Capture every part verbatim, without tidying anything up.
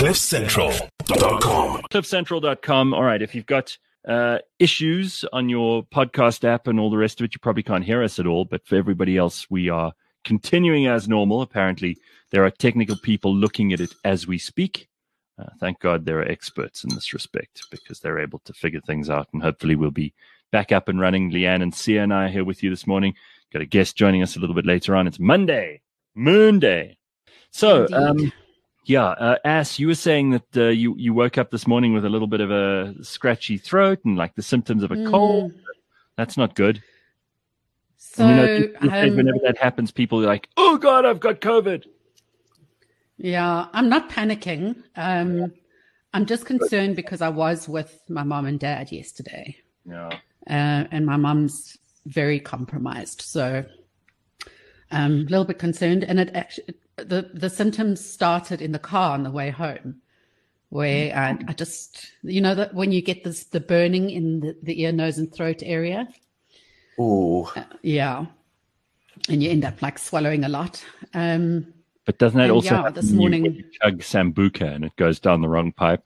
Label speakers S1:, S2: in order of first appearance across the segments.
S1: cliff central dot com.
S2: cliff central dot com. All right, if you've got uh, issues on your podcast app and all the rest of it, you probably can't hear us at all. But for everybody else, we are continuing as normal. Apparently, there are technical people looking at it as we speak. Uh, thank God there are experts in this respect because they're able to figure things out. And hopefully we'll be back up and running. Leanne and Sia and I are here with you this morning. Got a guest joining us a little bit later on. It's Monday. Monday. So, um, yeah, uh, Ass, you were saying that uh, you, you woke up this morning with a little bit of a scratchy throat and like the symptoms of a mm. cold. That's not good.
S3: So,
S2: and, you know, um, whenever that happens, people are like, oh, God, I've got COVID.
S3: Yeah, I'm not panicking. Um, I'm just concerned because I was with my mom and dad yesterday.
S2: Yeah.
S3: Uh, and my mom's very compromised. So I'm a little bit concerned. And it actually, the, the symptoms started in the car on the way home, where I, I just, you know, that when you get this, the burning in the, the ear, nose, and throat area.
S4: Oh,
S3: uh, yeah. And you end up like swallowing a lot. Um,
S2: but doesn't that
S3: and
S2: also
S3: yeah,
S2: happen
S3: this
S2: when
S3: morning
S2: you chug Sambuca and it goes down the wrong pipe?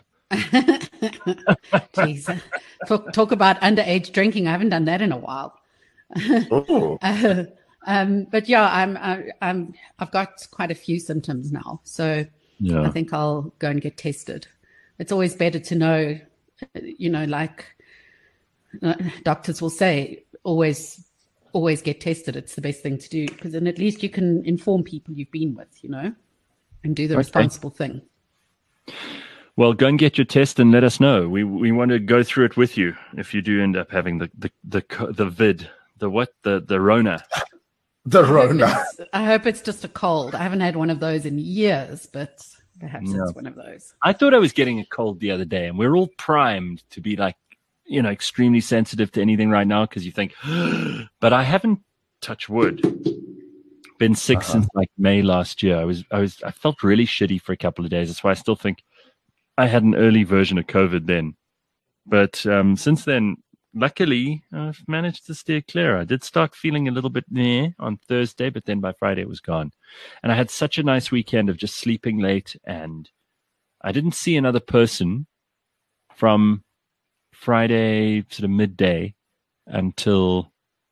S3: Jeez. Talk, talk about underage drinking. I haven't done that in a while.
S4: oh.
S3: uh, um, but yeah, I'm, I, I'm, I've got quite a few symptoms now. So
S2: yeah.
S3: I think I'll go and get tested. It's always better to know, you know, like uh, doctors will say, always, always get tested. It's the best thing to do because then at least you can inform people you've been with, you know, and do the
S2: okay.
S3: responsible thing.
S2: Well, go and get your test and let us know. We we want to go through it with you if you do end up having the the the, the vid, the what, the the Rona.
S4: The
S3: I
S4: Rona.
S3: hope, I hope it's just a cold. I haven't had one of those in years, but perhaps
S2: no.
S3: it's one of those.
S2: I thought I was getting a cold the other day, and we're all primed to be like, you know, extremely sensitive to anything right now because you think, but I haven't, touch wood, been sick uh-huh. since like May last year. I was I was I felt really shitty for a couple of days. That's why I still think I had an early version of COVID then. But um, since then, luckily, I've managed to steer clear. I did start feeling a little bit meh on Thursday, but then by Friday it was gone. And I had such a nice weekend of just sleeping late, and I didn't see another person from Friday sort of midday until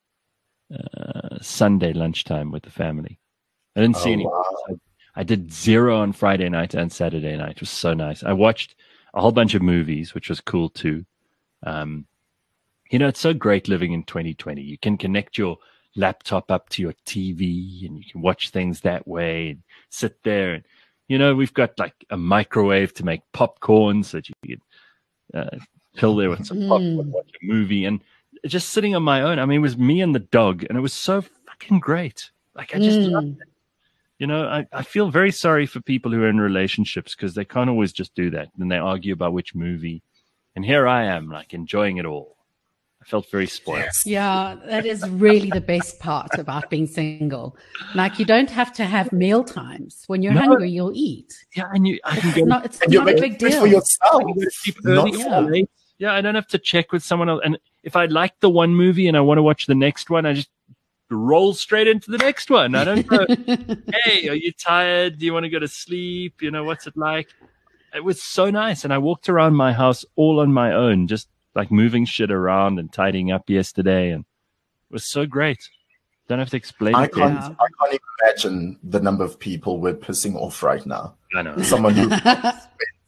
S2: uh, Sunday lunchtime with the family. I didn't see
S4: oh,
S2: any.
S4: Wow.
S2: So I did zero on Friday night and Saturday night. It was so nice. I watched a whole bunch of movies, which was cool too. Um, you know, it's so great living in twenty twenty. You can connect your laptop up to your T V and you can watch things that way and sit there. And, you know, we've got like a microwave to make popcorn so that you can uh, chill there with some
S3: Mm.
S2: popcorn, watch a movie, and just sitting on my own. I mean, it was me and the dog, and it was so fucking great. Like, I just
S3: Mm.
S2: loved it. You know, I, I feel very sorry for people who are in relationships because they can't always just do that. And they argue about which movie. And here I am, like, enjoying it all. I felt very spoiled.
S4: Yes.
S3: Yeah, that is really the best part about being single. Like, you don't have to have meal times. When you're
S2: No.
S3: hungry, you'll eat.
S2: Yeah, and you, I can
S3: It's
S2: go
S3: not, it's
S4: And you're
S3: not a
S4: making
S3: big
S4: food
S3: deal.
S4: for yourself.
S2: I can go to sleep early
S4: Not
S2: or
S4: for-
S2: late. Yeah, I don't have to check with someone else. And if I like the one movie and I want to watch the next one, I just roll straight into the next one. I don't go, hey, are you tired? Do you want to go to sleep? You know, what's it like? It was so nice. And I walked around my house all on my own, just like moving shit around and tidying up yesterday. And it was so great. Don't have to explain
S4: I
S2: it.
S4: can't.
S3: Yeah.
S4: I can't even imagine the number of people we're pissing off right now.
S2: I know.
S4: Someone who spent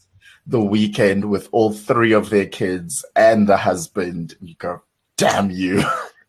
S4: the weekend with all three of their kids and the husband. You go, damn you.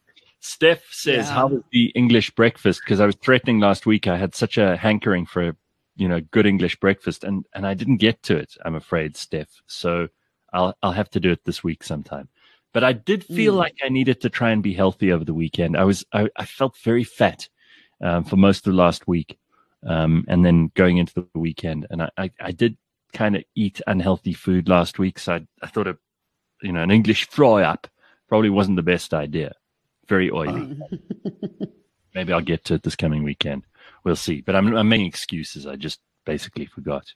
S2: Steph says,
S3: Yeah.
S2: how was the English breakfast? Because I was threatening last week. I had such a hankering for, you know, good English breakfast, and, and I didn't get to it, I'm afraid, Steph. So I'll I'll have to do it this week sometime. But I did feel
S3: Mm.
S2: like I needed to try and be healthy over the weekend. I was I, I felt very fat um, for most of last week, um, and then going into the weekend, and I I, I did kind of eat unhealthy food last week. So I, I thought a you know an English fry up probably wasn't the best idea. Very oily. Maybe I'll get to it this coming weekend. We'll see. But I'm, I'm making excuses. I just basically forgot.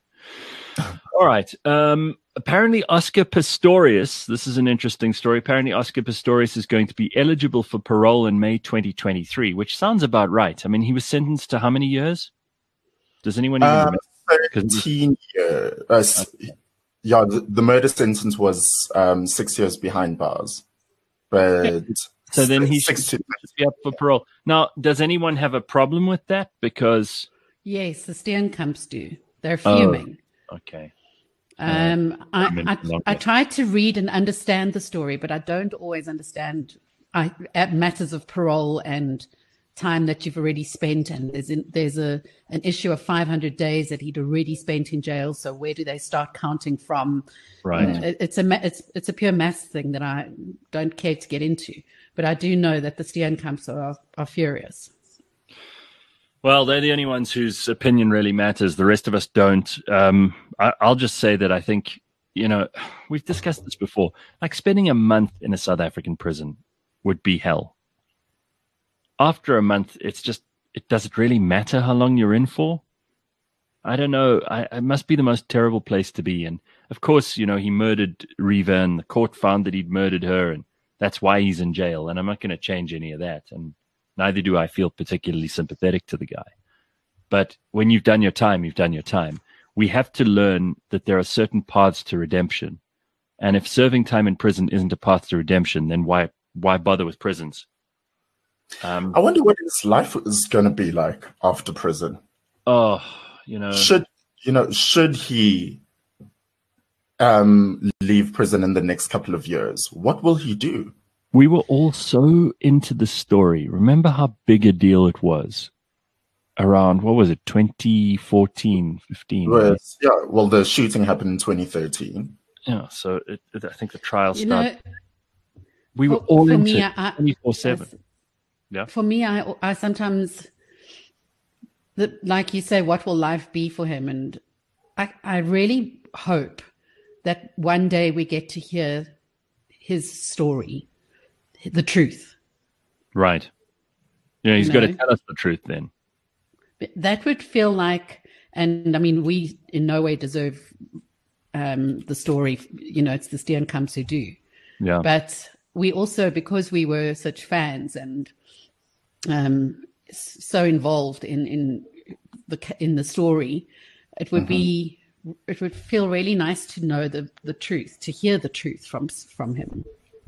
S2: All right. Um, apparently, Oscar Pistorius, this is an interesting story. Apparently, Oscar Pistorius is going to be eligible for parole in May twenty twenty-three, which sounds about right. I mean, he was sentenced to how many years? Does anyone even
S4: Uh,
S2: remember?
S4: thirteen years. Uh, okay. Yeah, the, the murder sentence was um, six years behind bars. But
S2: so then he should, should be up for parole. Now, does anyone have a problem with that? Because
S3: yes, the Steenkamps do. They're fuming.
S2: Oh, okay.
S3: Um,
S2: uh,
S3: I, I, I tried to read and understand the story, but I don't always understand I, at matters of parole and time that you've already spent. And there's in, there's a an issue of five hundred days that he'd already spent in jail. So where do they start counting from?
S2: Right.
S3: Uh, it, it's a it's it's a pure maths thing that I don't care to get into. But I do know that the Steenkamps are are furious.
S2: Well, they're the only ones whose opinion really matters. The rest of us don't. Um, I, I'll just say that I think, you know, we've discussed this before. Like spending a month in a South African prison would be hell. After a month, it's just, it does it really matter how long you're in for? I don't know. I, it must be the most terrible place to be. And of course, you know, he murdered Reva and the court found that he'd murdered her. And that's why he's in jail. And I'm not going to change any of that. And neither do I feel particularly sympathetic to the guy. But when you've done your time, you've done your time. We have to learn that there are certain paths to redemption. And if serving time in prison isn't a path to redemption, then why why bother with prisons? Um,
S4: I wonder what his life is going to be like after prison.
S2: Oh, you know,
S4: should you know should he um, leave prison in the next couple of years? What will he do?
S2: We were all so into the story. Remember how big a deal it was around, what was it, twenty fourteen, fifteen?
S4: Right? Yeah, well, the shooting happened in twenty thirteen.
S2: Yeah, so it, it, I think the trial
S3: you
S2: started.
S3: Know,
S2: we were
S3: for,
S2: all
S3: for
S2: into
S3: me,
S2: it
S3: I,
S2: twenty-four seven. Yeah.
S3: For me, I, I sometimes, the, like you say, what will life be for him? And I, I really hope that one day we get to hear his story, the truth.
S2: Right. Yeah, he's
S3: You
S2: got
S3: know?
S2: to tell us the truth then.
S3: That would feel like, and I mean, we in no way deserve um, the story. You know, it's the Steenkamps who do.
S2: Yeah.
S3: But we also, because we were such fans and um, so involved in, in the in the story, it would mm-hmm. be it would feel really nice to know the, the truth, to hear the truth from from him.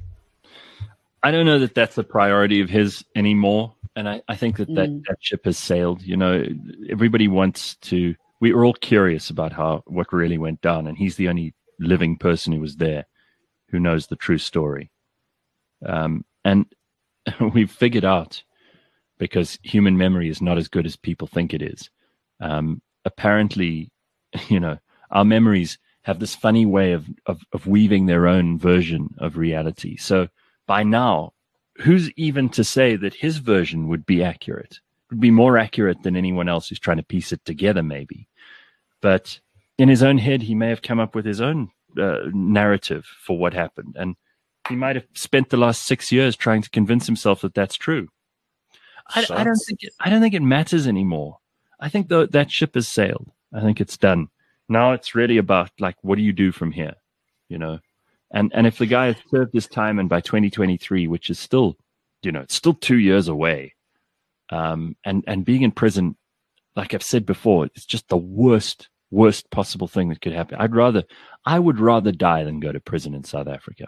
S2: I don't know that that's a priority of his anymore. And I, I think that, that
S3: Mm.
S2: that ship has sailed. You know, everybody wants to, we were all curious about how, what really went down. And he's the only living person who was there who knows the true story. Um, and we've figured out, because human memory is not as good as people think it is. Um, apparently, you know, our memories have this funny way of, of, of weaving their own version of reality. So by now, who's even to say that his version would be accurate? Would be more accurate than anyone else who's trying to piece it together, maybe. But in his own head, he may have come up with his own uh, narrative for what happened. And he might have spent the last six years trying to convince himself that that's true. I, I don't think it, I don't think it matters anymore. I think the, that ship has sailed. I think it's done. Now it's really about, like, what do you do from here? You know? And and if the guy has served his time, and by twenty twenty-three, which is still, you know, it's still two years away, um, and, and being in prison, like I've said before, it's just the worst, worst possible thing that could happen. I'd rather, I would rather die than go to prison in South Africa.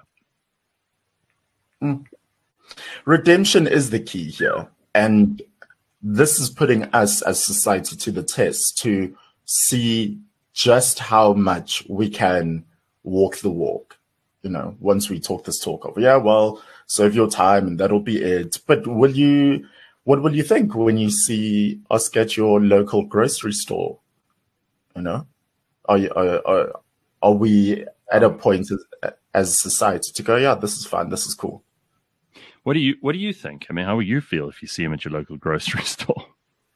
S4: Mm. Redemption is the key here. And this is putting us as society to the test to see just how much we can walk the walk. You know, once we talk this talk of, yeah, well, serve your time and that'll be it. But will you, what will you think when you see us at your local grocery store? You know, are you, are, are, are we at a point as, as a society to go, yeah, this is fine, this is cool?
S2: What do you What do you think? I mean, how would you feel if you see him at your local grocery store?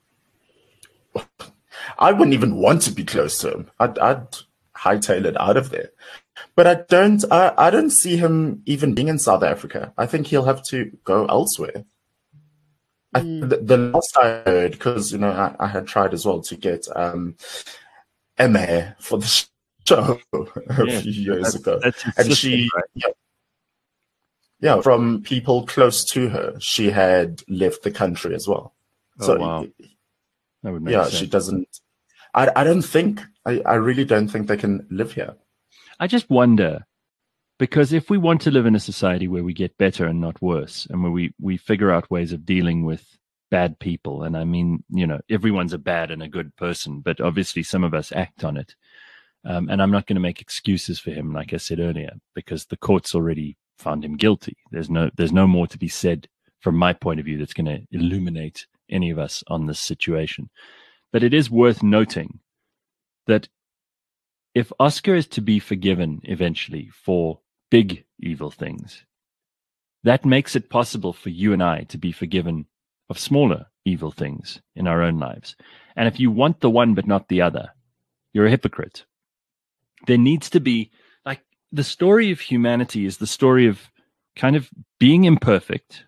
S4: I wouldn't even want to be close to him. I'd, I'd hightail it out of there. But I don't. I, I don't see him even being in South Africa. I think he'll have to go elsewhere. Mm. I, the, the last I heard, because you know, I, I had tried as well to get um, Emma for the show a
S2: yeah,
S4: few years
S2: that's,
S4: ago,
S2: that's
S4: and she.
S2: right?
S4: Yeah, Yeah, from people close to her, she had left the country as well.
S2: Oh,
S4: so,
S2: wow. That would make
S4: yeah,
S2: sense.
S4: she doesn't. I, I don't think, I, I really don't think they can live here.
S2: I just wonder, because if we want to live in a society where we get better and not worse, and where we, we figure out ways of dealing with bad people, and I mean, you know, everyone's a bad and a good person, but obviously some of us act on it. Um, and I'm not going to make excuses for him, like I said earlier, because the court's already found him guilty. There's no, there's no more to be said from my point of view that's going to illuminate any of us on this situation. But it is worth noting that if Oscar is to be forgiven eventually for big evil things, that makes it possible for you and I to be forgiven of smaller evil things in our own lives. And if you want the one but not the other, you're a hypocrite. There needs to be, like, the story of humanity is the story of kind of being imperfect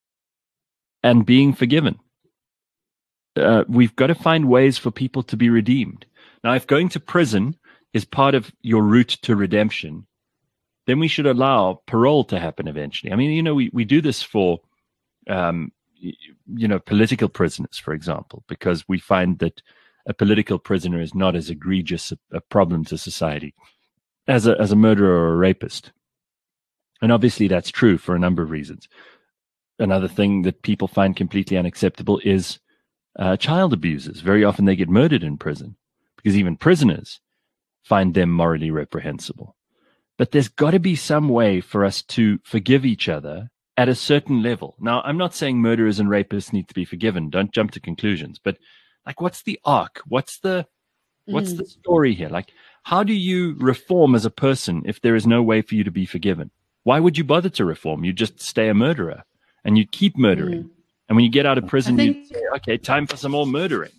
S2: and being forgiven. Uh, we've got to find ways for people to be redeemed. Now, if going to prison is part of your route to redemption, then we should allow parole to happen eventually. I mean, you know, we, we do this for, um, you know, political prisoners, for example, because we find that a political prisoner is not as egregious a, a problem to society as a, as a murderer or a rapist. And obviously that's true for a number of reasons. Another thing that people find completely unacceptable is uh, child abusers. Very often they get murdered in prison because even prisoners find them morally reprehensible. But there's got to be some way for us to forgive each other at a certain level. Now, I'm not saying murderers and rapists need to be forgiven. Don't jump to conclusions. But like, what's the arc? What's the what's mm. the story here? Like, how do you reform as a person if there is no way for you to be forgiven? Why would you bother to reform? You just stay a murderer and you keep murdering. Mm. And when you get out of prison, think, you say, okay, time for some more murdering.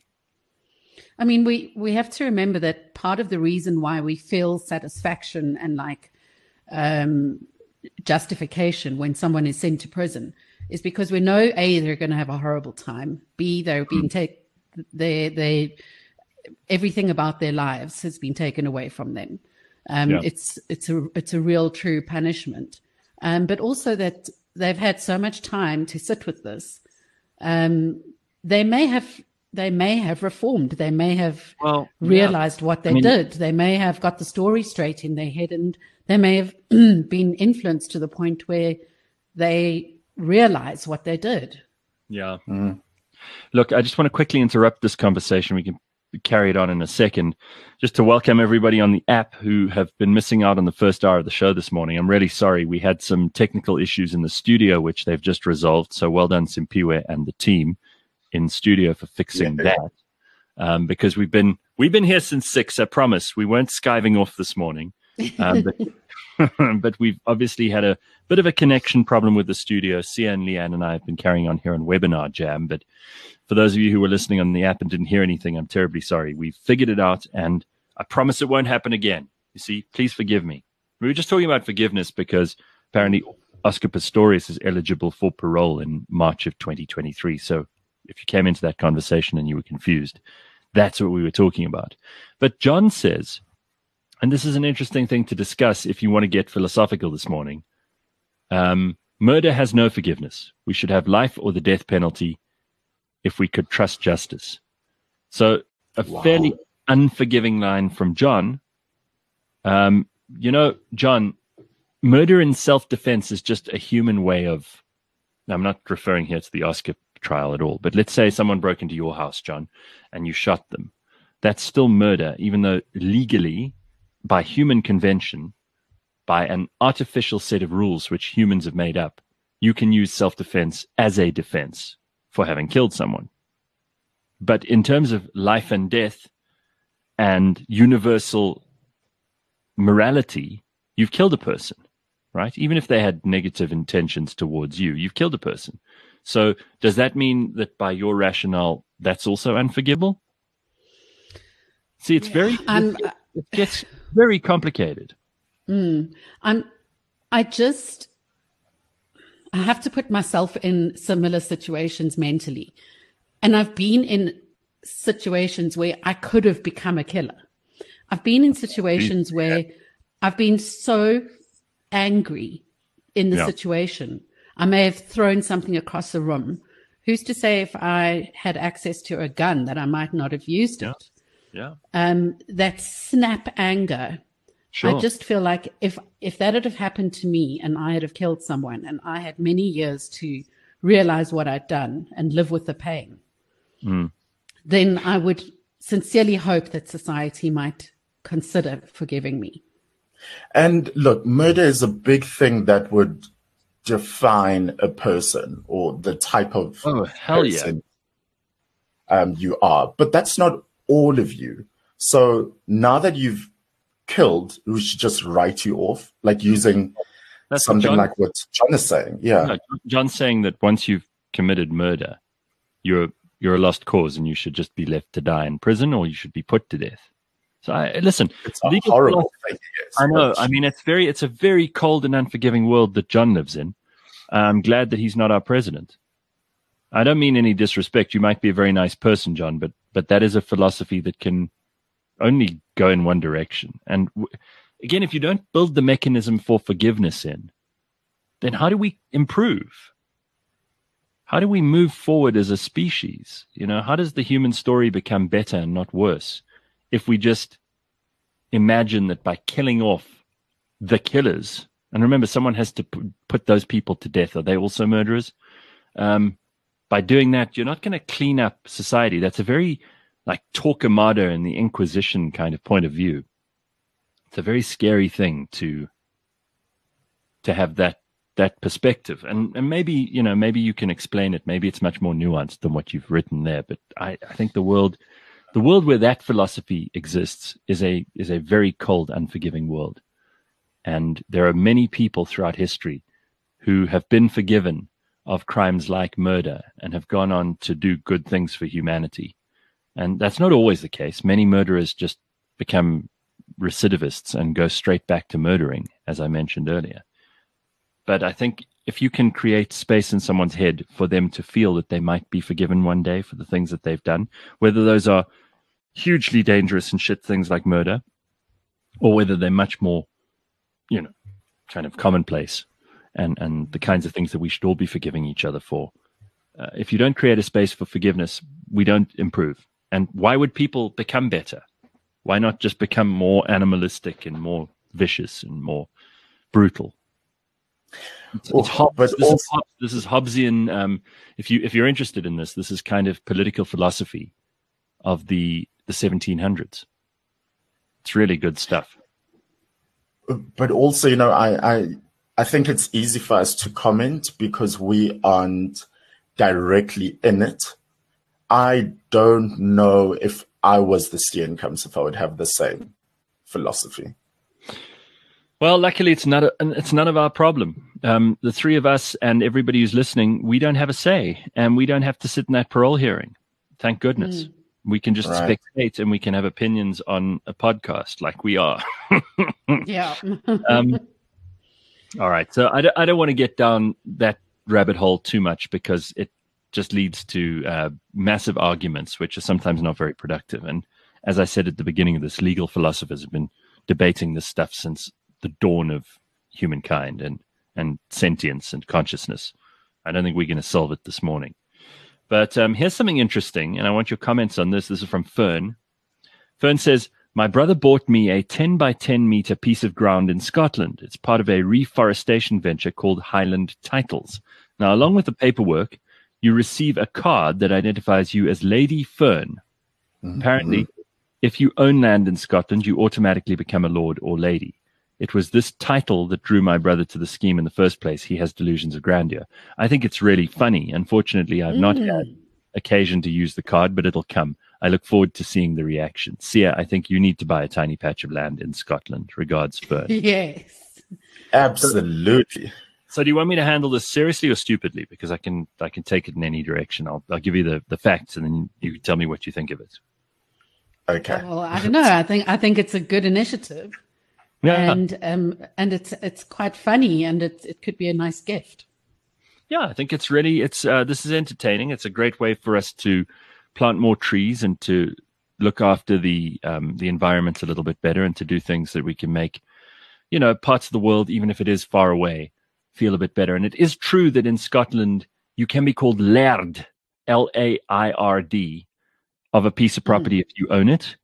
S3: I mean, we, we have to remember that part of the reason why we feel satisfaction and like um, justification when someone is sent to prison is because we know, A, they're going to have a horrible time. B, they're being mm. taken, they, they, everything about their lives has been taken away from them. Um, yeah. It's, it's a, it's a real true punishment. Um, but also that they've had so much time to sit with this. Um, they may have, they may have reformed. They may have
S2: well,
S3: realized
S2: yeah.
S3: what they
S2: I mean,
S3: did. They may have got the story straight in their head, and they may have been influenced to the point where they realize what they did.
S2: Yeah. Mm. Look, I just want to quickly interrupt this conversation. We can carry it on in a second. Just to welcome everybody on the app who have been missing out on the first hour of the show this morning. I'm really sorry. We had some technical issues in the studio, which they've just resolved. So well done, Simpiwe and the team in studio for fixing yeah. that. Um, because we've been we've been here since six, I promise. We weren't skiving off this morning. Um, but, but we've obviously had a bit of a connection problem with the studio. Sia and Leanne and I have been carrying on here on Webinar Jam. But for those of you who were listening on the app and didn't hear anything, I'm terribly sorry. We've figured it out, and I promise it won't happen again. You see, please forgive me. We were just talking about forgiveness because apparently Oscar Pistorius is eligible for parole in March of twenty twenty-three. So if you came into that conversation and you were confused, that's what we were talking about. But John says, and this is an interesting thing to discuss if you want to get philosophical this morning, um, murder has no forgiveness. We should have life or the death penalty if we could trust justice. So a wow. fairly unforgiving line from John. Um, you know, John, murder in self-defense is just a human way of, I'm not referring here to the Oscar trial at all, but let's say someone broke into your house, John, and you shot them. That's still murder, even though legally, by human convention, by an artificial set of rules which humans have made up, you can use self-defense as a defense for having killed someone. But in terms of life and death and universal morality, you've killed a person, right? Even if they had negative intentions towards you, you've killed a person. So does that mean that by your rationale, that's also unforgivable? See, it's very,
S3: um,
S2: it, it gets very complicated.
S3: Mm, I'm, I just, I have to put myself in similar situations mentally. And I've been in situations where I could have become a killer. I've been in situations where I've been so angry in the yeah. situation. I may have thrown something across the room. Who's to say if I had access to a gun that I might not have used
S2: yeah.
S3: it?
S2: Yeah.
S3: Um, that snap anger.
S2: Sure.
S3: I just feel like if if that had have happened to me and I had have killed someone and I had many years to realize what I'd done and live with the pain,
S2: Mm.
S3: then I would sincerely hope that society might consider forgiving me.
S4: And look, murder is a big thing that would define a person or the type of
S2: Oh, hell yeah.
S4: person um, you are. But that's not all of you. So now that you've killed, we should just write you off, like using
S2: That's what
S4: something
S2: John-
S4: like what John is saying. Yeah.
S2: No, John's saying that once you've committed murder, you're you're a lost cause and you should just be left to die in prison or you should be put to death. So I, listen,
S4: It's a
S2: legal
S4: horrible
S2: philosophy-
S4: thing. Yes,
S2: I know.
S4: but-
S2: I mean, it's very it's a very cold and unforgiving world that John lives in. I'm glad that he's not our president. I don't mean any disrespect. You might be a very nice person, John, but but that is a philosophy that can only go in one direction. And w- again, if you don't build the mechanism for forgiveness in, then how do we improve? How do we move forward as a species? You know, how does the human story become better and not worse if we just imagine that by killing off the killers, and remember, someone has to p- put those people to death. Are they also murderers? Um, by doing that, you're not going to clean up society. That's a very like Torquemada and the Inquisition kind of point of view. It's a very scary thing to to have that that perspective. And and maybe, you know, maybe you can explain it. Maybe it's much more nuanced than what you've written there. But I, I think the world the world where that philosophy exists is a is a very cold, unforgiving world. And there are many people throughout history who have been forgiven of crimes like murder and have gone on to do good things for humanity. And that's not always the case. Many murderers just become recidivists and go straight back to murdering, as I mentioned earlier. But I think if you can create space in someone's head for them to feel that they might be forgiven one day for the things that they've done, whether those are hugely dangerous and shit things like murder, or whether they're much more, you know, kind of commonplace and, and the kinds of things that we should all be forgiving each other for. Uh, if you don't create a space for forgiveness, we don't improve. And why would people become better? Why not just become more animalistic and more vicious and more brutal? It's,
S4: Oh,
S2: it's Hobbes.
S4: but
S2: This,
S4: also-
S2: is Hobbes. This is Hobbesian. Um, if you if you're interested in this, this is kind of political philosophy of the the seventeen hundreds. It's really good stuff.
S4: But also, you know, I, I I think it's easy for us to comment because we aren't directly in it. I don't know if I was the Steenkamps if I would have the same philosophy.
S2: Well, luckily, it's not a, it's none of our problem. Um, the three of us and everybody who's listening, we don't have a say, and we don't have to sit in that parole hearing. Thank goodness.
S3: Mm.
S2: We can just
S4: Right.
S2: spectate, and we can have opinions on a podcast like we are.
S3: Yeah.
S2: um, all right. So I don't, I don't want to get down that rabbit hole too much because it just leads to uh, massive arguments, which are sometimes not very productive. And as I said at the beginning of this, legal philosophers have been debating this stuff since the dawn of humankind and, and sentience and consciousness. I don't think we're going to solve it this morning. But um, here's something interesting, and I want your comments on this. This is from Fern. Fern says, my brother bought me a ten by ten meter piece of ground in Scotland. It's part of a reforestation venture called Highland Titles. Now, along with the paperwork, you receive a card that identifies you as Lady Fern. Apparently, if you own land in Scotland, you automatically become a lord or lady. It was this title that drew my brother to the scheme in the first place. He has delusions of grandeur. I think it's really funny. Unfortunately, I've not had occasion to use the card, but it'll come. I look forward to seeing the reaction. Sia, I think you need to buy a tiny patch of land in Scotland. Regards, Fern.
S3: Yes.
S4: Absolutely.
S2: So do you want me to handle this seriously or stupidly? Because I can I can take it in any direction. I'll I'll give you the, the facts and then you can tell me what you think of it.
S4: Okay.
S3: Well, I don't know. I think I think it's a good initiative,
S2: Yeah.
S3: and um, and it's it's quite funny, and it it could be a nice gift.
S2: Yeah, I think it's really it's uh, this is entertaining. It's a great way for us to plant more trees and to look after the um, the environment a little bit better and to do things that we can make, you know, parts of the world, even if it is far away, feel a bit better. And it is true that in Scotland you can be called laird, L A I R D, of a piece of property mm. if you own it.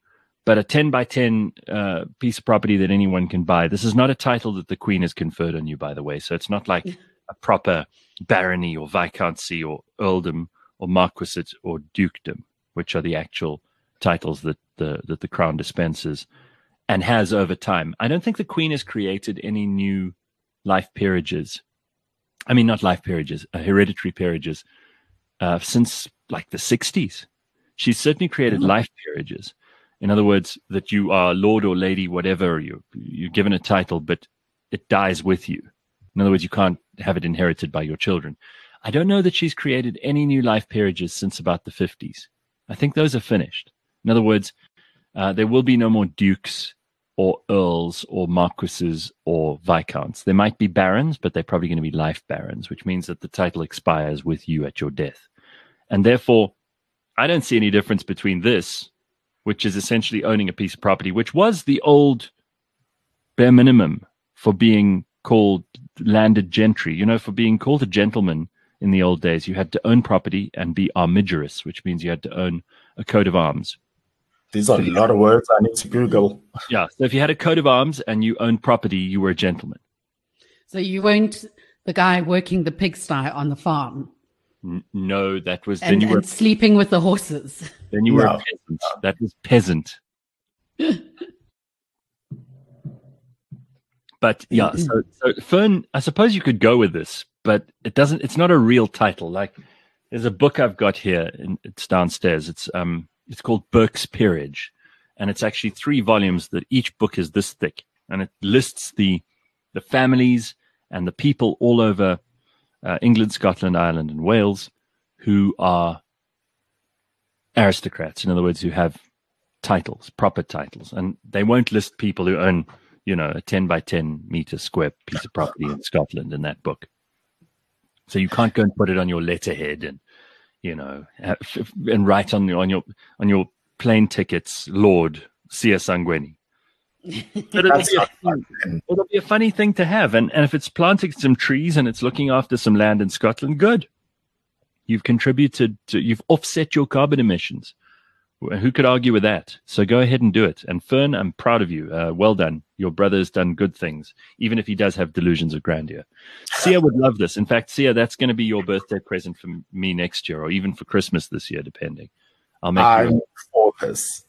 S2: but a ten by ten uh, piece of property that anyone can buy. This is not a title that the Queen has conferred on you, by the way. So it's not like a proper barony or viscountcy or earldom or marquisate or dukedom, which are the actual titles that the that the Crown dispenses and has over time. I don't think the Queen has created any new life peerages. I mean, not life peerages, uh, hereditary peerages uh, since like the sixties. She's certainly created oh. life peerages. In other words, that you are lord or lady, whatever, you, you're given a title, but it dies with you. In other words, you can't have it inherited by your children. I don't know that she's created any new life peerages since about the fifties. I think those are finished. In other words, uh, there will be no more dukes or earls or marquises or viscounts. There might be barons, but they're probably going to be life barons, which means that the title expires with you at your death. And therefore, I don't see any difference between this, which is essentially owning a piece of property, which was the old bare minimum for being called landed gentry. You know, for being called a gentleman in the old days, you had to own property and be armigerous, which means you had to own a coat of arms.
S4: These are a lot of words I need to Google.
S2: Yeah, so if you had a coat of arms and you owned property, you were a gentleman.
S3: So you weren't the guy working the pigsty on the farm?
S2: N- no, that was...
S3: And,
S2: then you were
S3: and sleeping with the horses?
S2: Then you were
S4: No.
S2: a peasant. That was peasant. But yeah, so, so Fern, I suppose you could go with this, but it doesn't, it's not a real title. Like there's a book I've got here, and it's downstairs. It's um, it's called Burke's Peerage, and it's actually three volumes that each book is this thick, and it lists the the families and the people all over uh, England, Scotland, Ireland, and Wales who are aristocrats. In other words, who have titles, proper titles, and they won't list people who own, you know, a ten by ten meter square piece of property in Scotland in that book. So you can't go and put it on your letterhead and, you know, and write on your on your on your plane tickets, Lord Sia Sangweni. But it'll be, a, it'll be a funny thing to have, and and if it's planting some trees and it's looking after some land in Scotland, good. You've contributed to, you've offset your carbon emissions. Who could argue with that? So go ahead and do it. And Fern, I'm proud of you. Uh, well done. Your brother's done good things, even if he does have delusions of grandeur. Sia would love this. In fact, Sia, that's going to be your birthday present for me next year, or even for Christmas this year, depending. I'll make
S4: I'm
S2: you
S4: for this.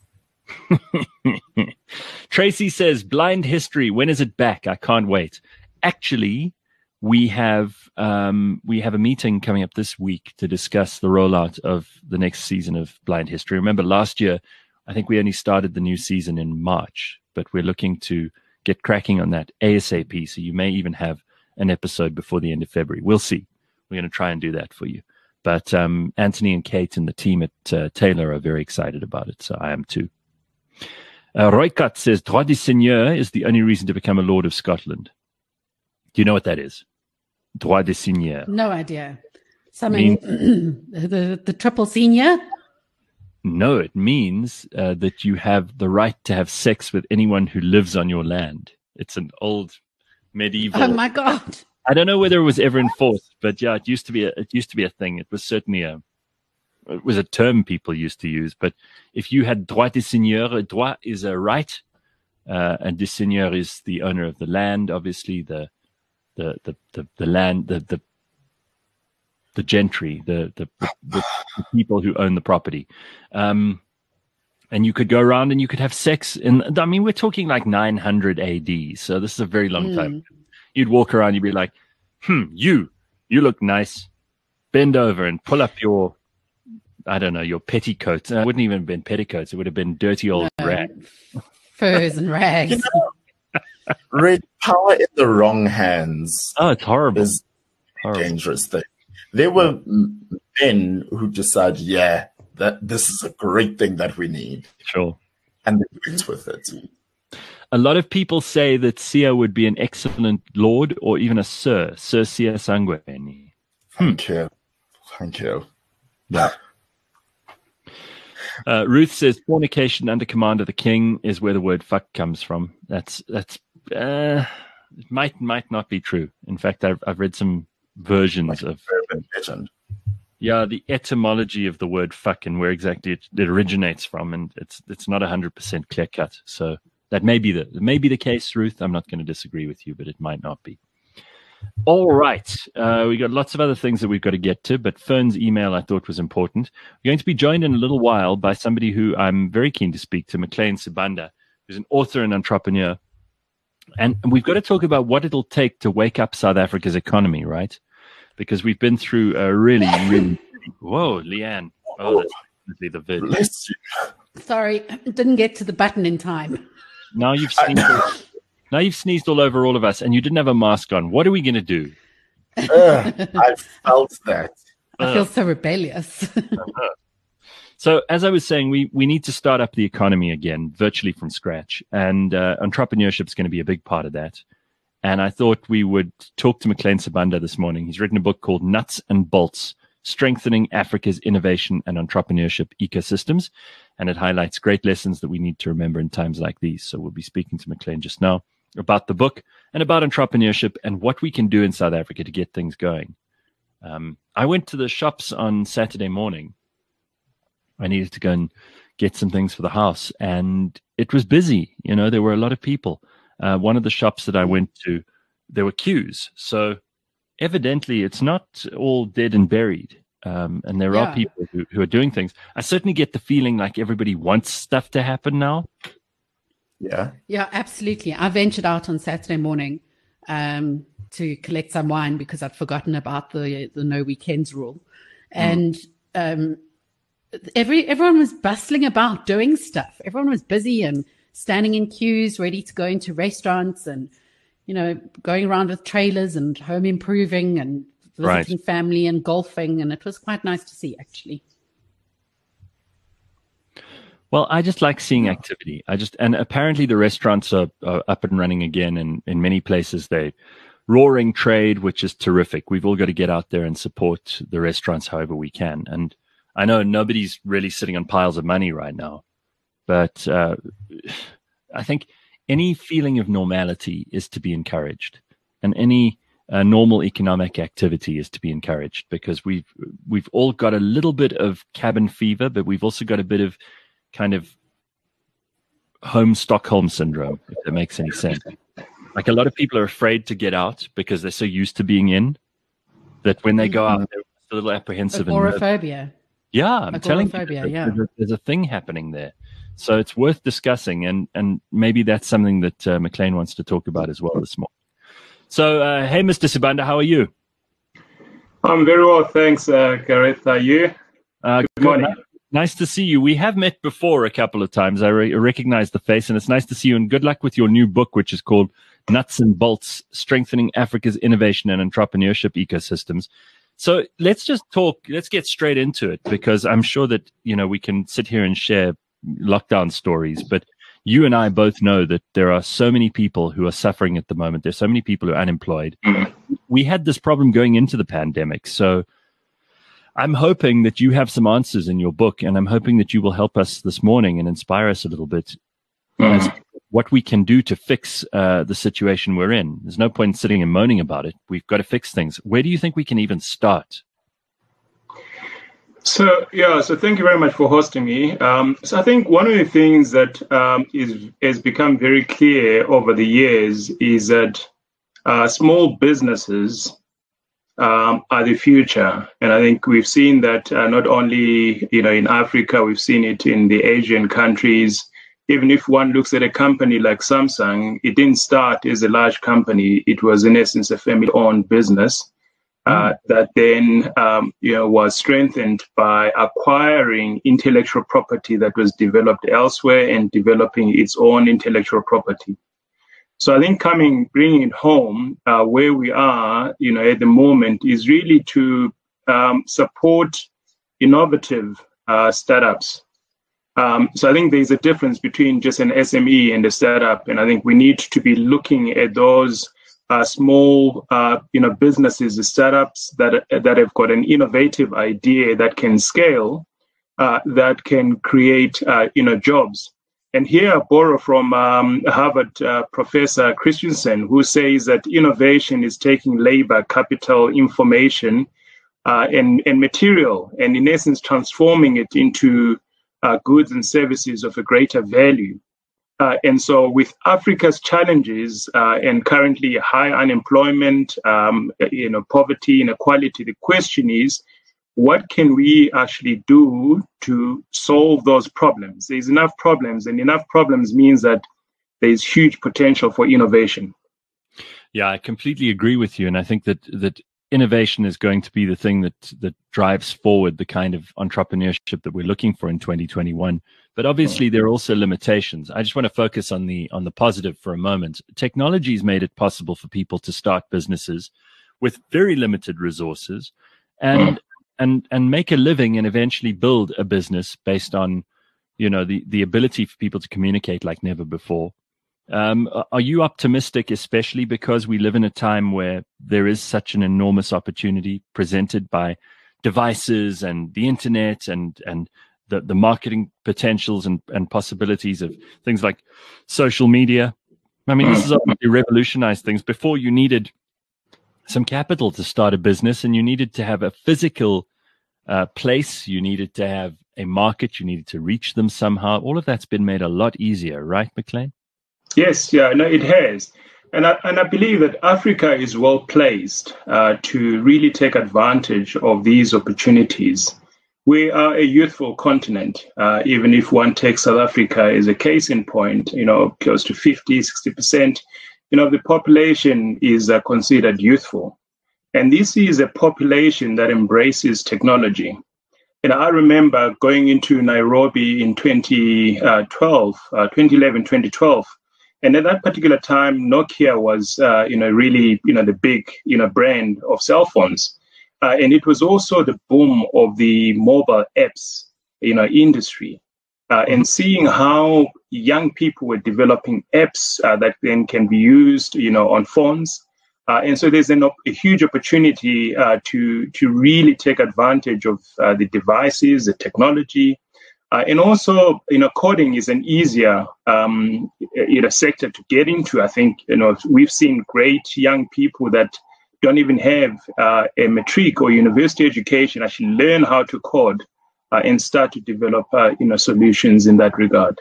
S2: Tracy says, Blind History, when is it back? I can't wait. Actually, we have um, we have a meeting coming up this week to discuss the rollout of the next season of Blind History. Remember, last year, I think we only started the new season in March, but we're looking to get cracking on that ASAP. So you may even have an episode before the end of February. We'll see. We're going to try and do that for you. But um, Anthony and Kate and the team at uh, Taylor are very excited about it. So I am too. Uh, Roykat says, Droit de Seigneur is the only reason to become a Lord of Scotland. Do you know what that is? Droit de Seigneur.
S3: No idea. Something, the, the triple senior?
S2: No, it means uh, that you have the right to have sex with anyone who lives on your land. It's an old medieval.
S3: Oh my God.
S2: I don't know whether it was ever enforced, but yeah, it used to be a, it used to be a thing. It was certainly a, it was a term people used to use. But if you had droit de seigneur, droit is a right, uh, and de seigneur is the owner of the land, obviously the the the the, the land, the, the the gentry, the the, the the people who own the property. Um, and you could go around and you could have sex. And I mean, we're talking like nine hundred A D, so this is a very long mm. time. You'd walk around, you'd be like, hmm, you, you look nice. Bend over and pull up your, I don't know, your petticoats. It wouldn't even have been petticoats. It would have been dirty old no, rags.
S3: Furs and rags.
S4: You know, Red, power in the wrong hands.
S2: Oh, it's horrible.
S4: Is a
S2: horrible.
S4: dangerous thing. There were men who decided, yeah, that this is a great thing that we need.
S2: Sure.
S4: And they went with it.
S2: A lot of people say that Sia would be an excellent lord or even a sir, Sir Sia Sangweni.
S4: Thank hmm. you. Thank you.
S2: Yeah. Uh, Ruth says fornication under command of the king is where the word fuck comes from. That's that's uh, it might might not be true. In fact, I've I've read some versions
S4: like
S2: of
S4: urban legend.
S2: Yeah, the etymology of the word fuck and where exactly it, it originates from, and it's it's not one hundred percent clear cut. So that may be the may be the case, Ruth. I'm not going to disagree with you, but it might not be. All right. Uh, we got lots of other things that we've got to get to, but Fern's email I thought was important. We're going to be joined in a little while by somebody who I'm very keen to speak to, Maclean Sibanda, who's an author and entrepreneur. And we've got to talk about what it'll take to wake up South Africa's economy, right? Because we've been through a really, really... Whoa, Leanne. Oh, that's definitely the vid.
S4: Bless you.
S3: Sorry, didn't get to the button in time.
S2: Now you've sneezed, all, now you've sneezed all over all of us, and you didn't have a mask on. What are we going to do?
S4: Uh, I felt that.
S3: I feel so rebellious.
S2: uh-huh. So, as I was saying, we, we need to start up the economy again, virtually from scratch. And uh, entrepreneurship is going to be a big part of that. And I thought we would talk to Maclean Sibanda this morning. He's written a book called Nuts and Bolts, Strengthening Africa's Innovation and Entrepreneurship Ecosystems. And it highlights great lessons that we need to remember in times like these. So we'll be speaking to Maclean just now about the book and about entrepreneurship and what we can do in South Africa to get things going. Um, I went to the shops on Saturday morning. I needed to go and get some things for the house, and it was busy. You know, there were a lot of people. Uh, one of the shops that I went to, there were queues. So evidently it's not all dead and buried. Um, and there
S3: Yeah.
S2: are people who, who are doing things. I certainly get the feeling like everybody wants stuff to happen now.
S4: Yeah.
S3: Yeah, absolutely. I ventured out on Saturday morning um, to collect some wine because I'd forgotten about the the no weekends rule, and um, every everyone was bustling about doing stuff. Everyone was busy and standing in queues, ready to go into restaurants, and you know, going around with trailers and home improving and visiting
S2: Right.
S3: family and golfing, and it was quite nice to see, actually.
S2: Well, I just like seeing activity. I just, and apparently the restaurants are, are up and running again, and in many places they roaring trade, which is terrific. We've all got to get out there and support the restaurants however we can. And I know nobody's really sitting on piles of money right now, but uh, I think any feeling of normality is to be encouraged, and any uh, normal economic activity is to be encouraged, because we've we've all got a little bit of cabin fever, but we've also got a bit of kind of home Stockholm syndrome, if that makes any sense. Like, a lot of people are afraid to get out because they're so used to being in that when they go out, they're a little apprehensive. And nervous.
S3: Agoraphobia.
S2: Yeah, I'm telling you,
S3: Agoraphobia,
S2: there's,
S3: yeah.
S2: there's, a, there's a thing happening there. So it's worth discussing, and, and maybe that's something that uh, Maclean wants to talk about as well this morning. So, uh, hey, Mister Sibanda, how are you?
S5: I'm very well, thanks, uh, Gareth. Are you?
S2: Uh,
S5: Good morning.
S2: Nice to see you. We have met before a couple of times. I re- recognize the face, and it's nice to see you. And good luck with your new book, which is called Nuts and Bolts, Strengthening Africa's Innovation and Entrepreneurship Ecosystems. So let's just talk. Let's get straight into it, because I'm sure that, you know, we can sit here and share lockdown stories, but you and I both know that there are so many people who are suffering at the moment. There's so many people who are unemployed. We had this problem going into the pandemic. So I'm hoping that you have some answers in your book, and I'm hoping that you will help us this morning and inspire us a little bit
S5: Mm.
S2: as what we can do to fix uh, the situation we're in. There's no point in sitting and moaning about it. We've got to fix things. Where do you think we can even start?
S5: So, yeah, so thank you very much for hosting me. Um, so I think one of the things that um, is has become very clear over the years is that uh, small businesses um, are the future. And I think we've seen that uh, not only, you know, in Africa, we've seen it in the Asian countries. Even if one looks at a company like Samsung, it didn't start as a large company. It was, in essence, a family-owned business uh, that then, um, you know, was strengthened by acquiring intellectual property that was developed elsewhere and developing its own intellectual property. So I think coming, bringing it home uh, where we are, you know, at the moment is really to um, support innovative uh, startups. Um, so I think there's a difference between just an S M E and a startup, and I think we need to be looking at those uh, small, uh, you know, businesses, startups that that have got an innovative idea that can scale, uh, that can create, uh, you know, jobs. And here I borrow from um, Harvard uh, professor Christensen, who says that innovation is taking labor, capital, information, uh, and, and material, and in essence transforming it into uh, goods and services of a greater value. Uh, and so with Africa's challenges uh, and currently high unemployment, um, you know, poverty, inequality, the question is, what can we actually do to solve those problems? There's enough problems, and enough problems means that there's huge potential for innovation.
S2: Yeah, I completely agree with you. And I think that that innovation is going to be the thing that that drives forward the kind of entrepreneurship that we're looking for in twenty twenty-one. But obviously, there are also limitations. I just want to focus on the on the positive for a moment. Technology has made it possible for people to start businesses with very limited resources and and and make a living and eventually build a business based on, you know, the the ability for people to communicate like never before. Um, are you optimistic, especially because we live in a time where there is such an enormous opportunity presented by devices and the internet and and the, the marketing potentials and, and possibilities of things like social media? I mean, this has obviously revolutionized things. Before, you needed some capital to start a business, and you needed to have a physical uh, place. You needed to have a market. You needed to reach them somehow. All of that's been made a lot easier, right, McLean?
S5: Yes, yeah, no, it has. And I, and I believe that Africa is well placed uh, to really take advantage of these opportunities. We are a youthful continent, uh, even if one takes South Africa as a case in point, you know, close to fifty, sixty percent, you know, the population is uh, considered youthful. And this is a population that embraces technology. And I remember going into Nairobi in twenty twelve, uh, twenty eleven, twenty twelve. And at that particular time, Nokia was, uh, you know, really, you know, the big, you know, brand of cell phones. Uh, and it was also the boom of the mobile apps, you know, industry. Uh, and seeing how young people were developing apps uh, that then can be used, you know, on phones. Uh, and so there's an, a huge opportunity uh, to, to really take advantage of uh, the devices, the technology. Uh, and also, you know, coding is an easier, um, you know, sector to get into. I think, you know, we've seen great young people that don't even have uh, a matric or university education actually learn how to code uh, and start to develop, uh, you know, solutions in that regard.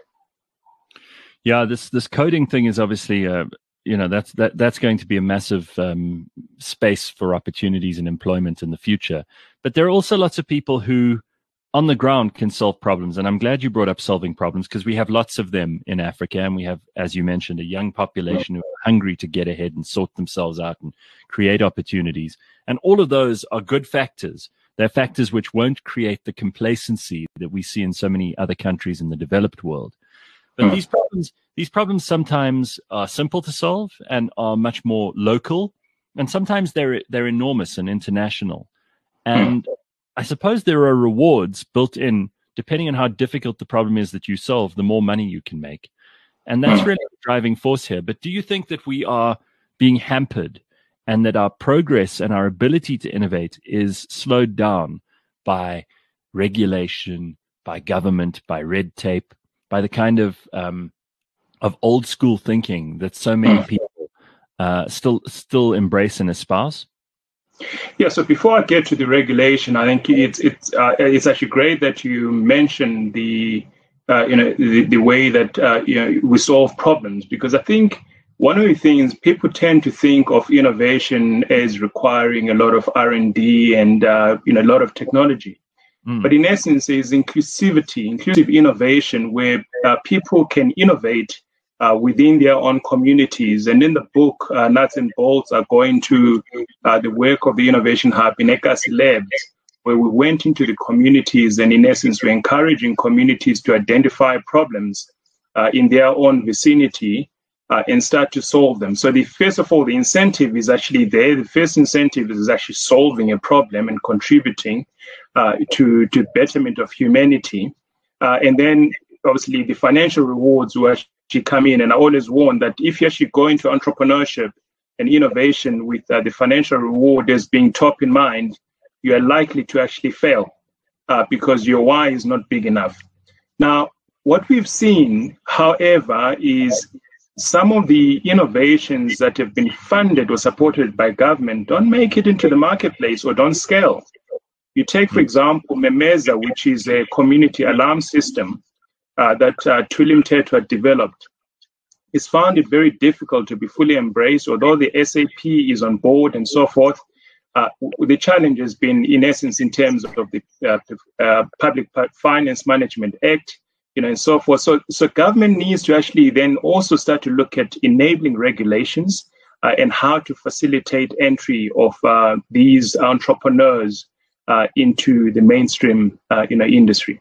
S2: Yeah, this this coding thing is obviously, uh, you know, that's that that's going to be a massive um, space for opportunities and employment in the future. But there are also lots of people who on the ground can solve problems. And I'm glad you brought up solving problems, because we have lots of them in Africa. And we have, as you mentioned, a young population who are hungry to get ahead and sort themselves out and create opportunities. And all of those are good factors. They're factors which won't create the complacency that we see in so many other countries in the developed world. But these problems, these problems sometimes are simple to solve and are much more local. And sometimes they're, they're enormous and international. And I suppose there are rewards built in, depending on how difficult the problem is that you solve, the more money you can make. And that's really the driving force here. But do you think that we are being hampered and that our progress and our ability to innovate is slowed down by regulation, by government, by red tape, by the kind of um, of old school thinking that so many people uh, still still embrace and espouse?
S5: Yeah, so before I get to the regulation, I think it's it's uh, it's actually great that you mentioned the uh, you know the, the way that uh, you know we solve problems, because I think one of the things people tend to think of innovation as requiring a lot of R and D and uh, you know a lot of technology, mm. but in essence, is inclusivity, inclusive innovation, where uh, people can innovate Uh, within their own communities. And in the book, uh, Nuts and Bolts are going to uh, the work of the Innovation Hub in Ekasi Labs, where we went into the communities and in essence, we're encouraging communities to identify problems uh, in their own vicinity uh, and start to solve them. So the first of all, the incentive is actually there. The first incentive is actually solving a problem and contributing uh, to, to betterment of humanity. Uh, and then obviously the financial rewards were actually come in. And I always warn that if you actually go into entrepreneurship and innovation with uh, the financial reward as being top in mind, you are likely to actually fail uh, because your why is not big enough. Now, what we've seen, however, is some of the innovations that have been funded or supported by government don't make it into the marketplace or don't scale. You take, for example, Memeza, which is a community alarm system uh, that uh, Thuli Mthethwa had developed. It's found it very difficult to be fully embraced, although the S A P is on board and so forth. Uh, the challenge has been, in essence, in terms of the uh, uh, Public Finance Management Act, you know, and so forth. So, so government needs to actually then also start to look at enabling regulations uh, and how to facilitate entry of uh, these entrepreneurs uh, into the mainstream, uh, you know, industry.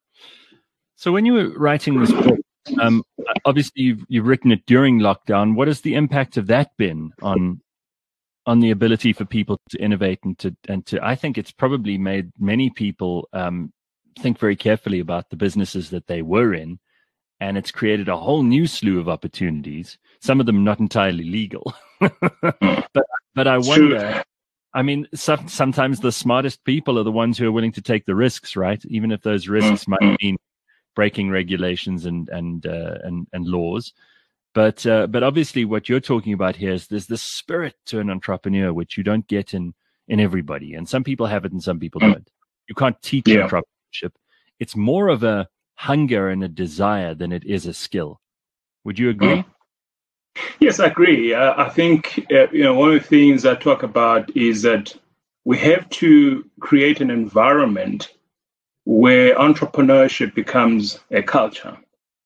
S2: So, when you were writing this book, um, obviously you've you've written it during lockdown. What has the impact of that been on? on the ability for people to innovate and to, and to, I think it's probably made many people um, think very carefully about the businesses that they were in, and it's created a whole new slew of opportunities, some of them not entirely legal. but, but I wonder, I mean, so, sometimes the smartest people are the ones who are willing to take the risks, right? Even if those risks might mean breaking regulations and, and, uh, and, and laws. But uh, but obviously, what you're talking about here is there's this spirit to an entrepreneur which you don't get in in everybody, and some people have it and some people don't. You can't teach
S5: yeah.
S2: entrepreneurship. It's more of a hunger and a desire than it is a skill. Would you agree?
S5: Yes, I agree. Uh, I think uh, you know one of the things I talk about is that we have to create an environment where entrepreneurship becomes a culture.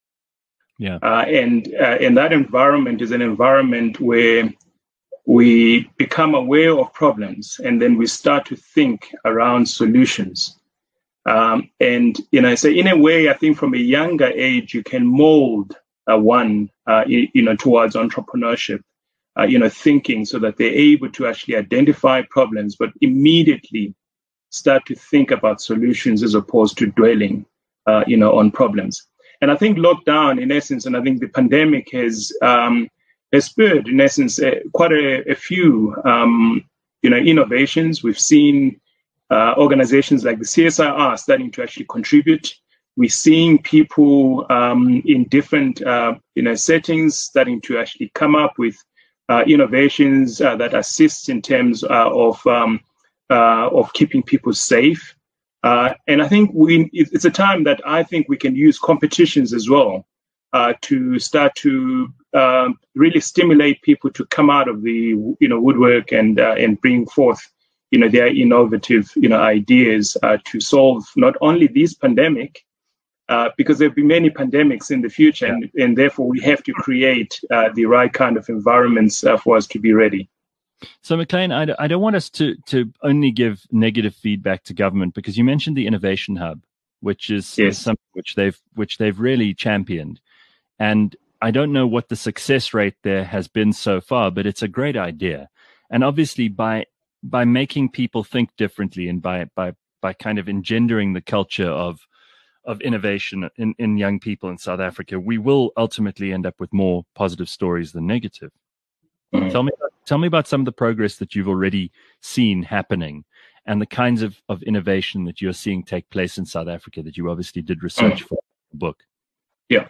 S2: Yeah,
S5: uh, and uh, and that environment is an environment where we become aware of problems, and then we start to think around solutions. Um, and you know, so in a way, I think from a younger age, you can mold uh, one, uh, you, you know, towards entrepreneurship. Uh, you know, thinking so that they're able to actually identify problems, but immediately start to think about solutions as opposed to dwelling, uh, you know, on problems. And I think lockdown, in essence, and I think the pandemic has um, has spurred, in essence, uh, quite a, a few, um, you know, innovations. We've seen uh, organizations like the C S I R starting to actually contribute. We're seeing people um, in different, uh, you know, settings starting to actually come up with uh, innovations uh, that assist in terms uh, of um, uh, of keeping people safe. Uh, and I think we it's a time that I think we can use competitions as well uh, to start to uh, really stimulate people to come out of the you know woodwork and uh, and bring forth you know their innovative you know ideas uh, to solve not only this pandemic, uh, because there'll be many pandemics in the future, yeah. and, and therefore we have to create uh, the right kind of environments uh, for us to be ready.
S2: So, McLean, I, I don't want us to, to only give negative feedback to government, because you mentioned the Innovation Hub, which is,
S5: yes.
S2: is something which they've which they've really championed. And I don't know what the success rate there has been so far, but it's a great idea. And obviously, by by making people think differently and by by by kind of engendering the culture of of innovation in, in young people in South Africa, we will ultimately end up with more positive stories than negative. Mm-hmm. Tell me, tell me about some of the progress that you've already seen happening, and the kinds of, of innovation that you're seeing take place in South Africa that you obviously did research mm-hmm. for the book.
S5: Yeah.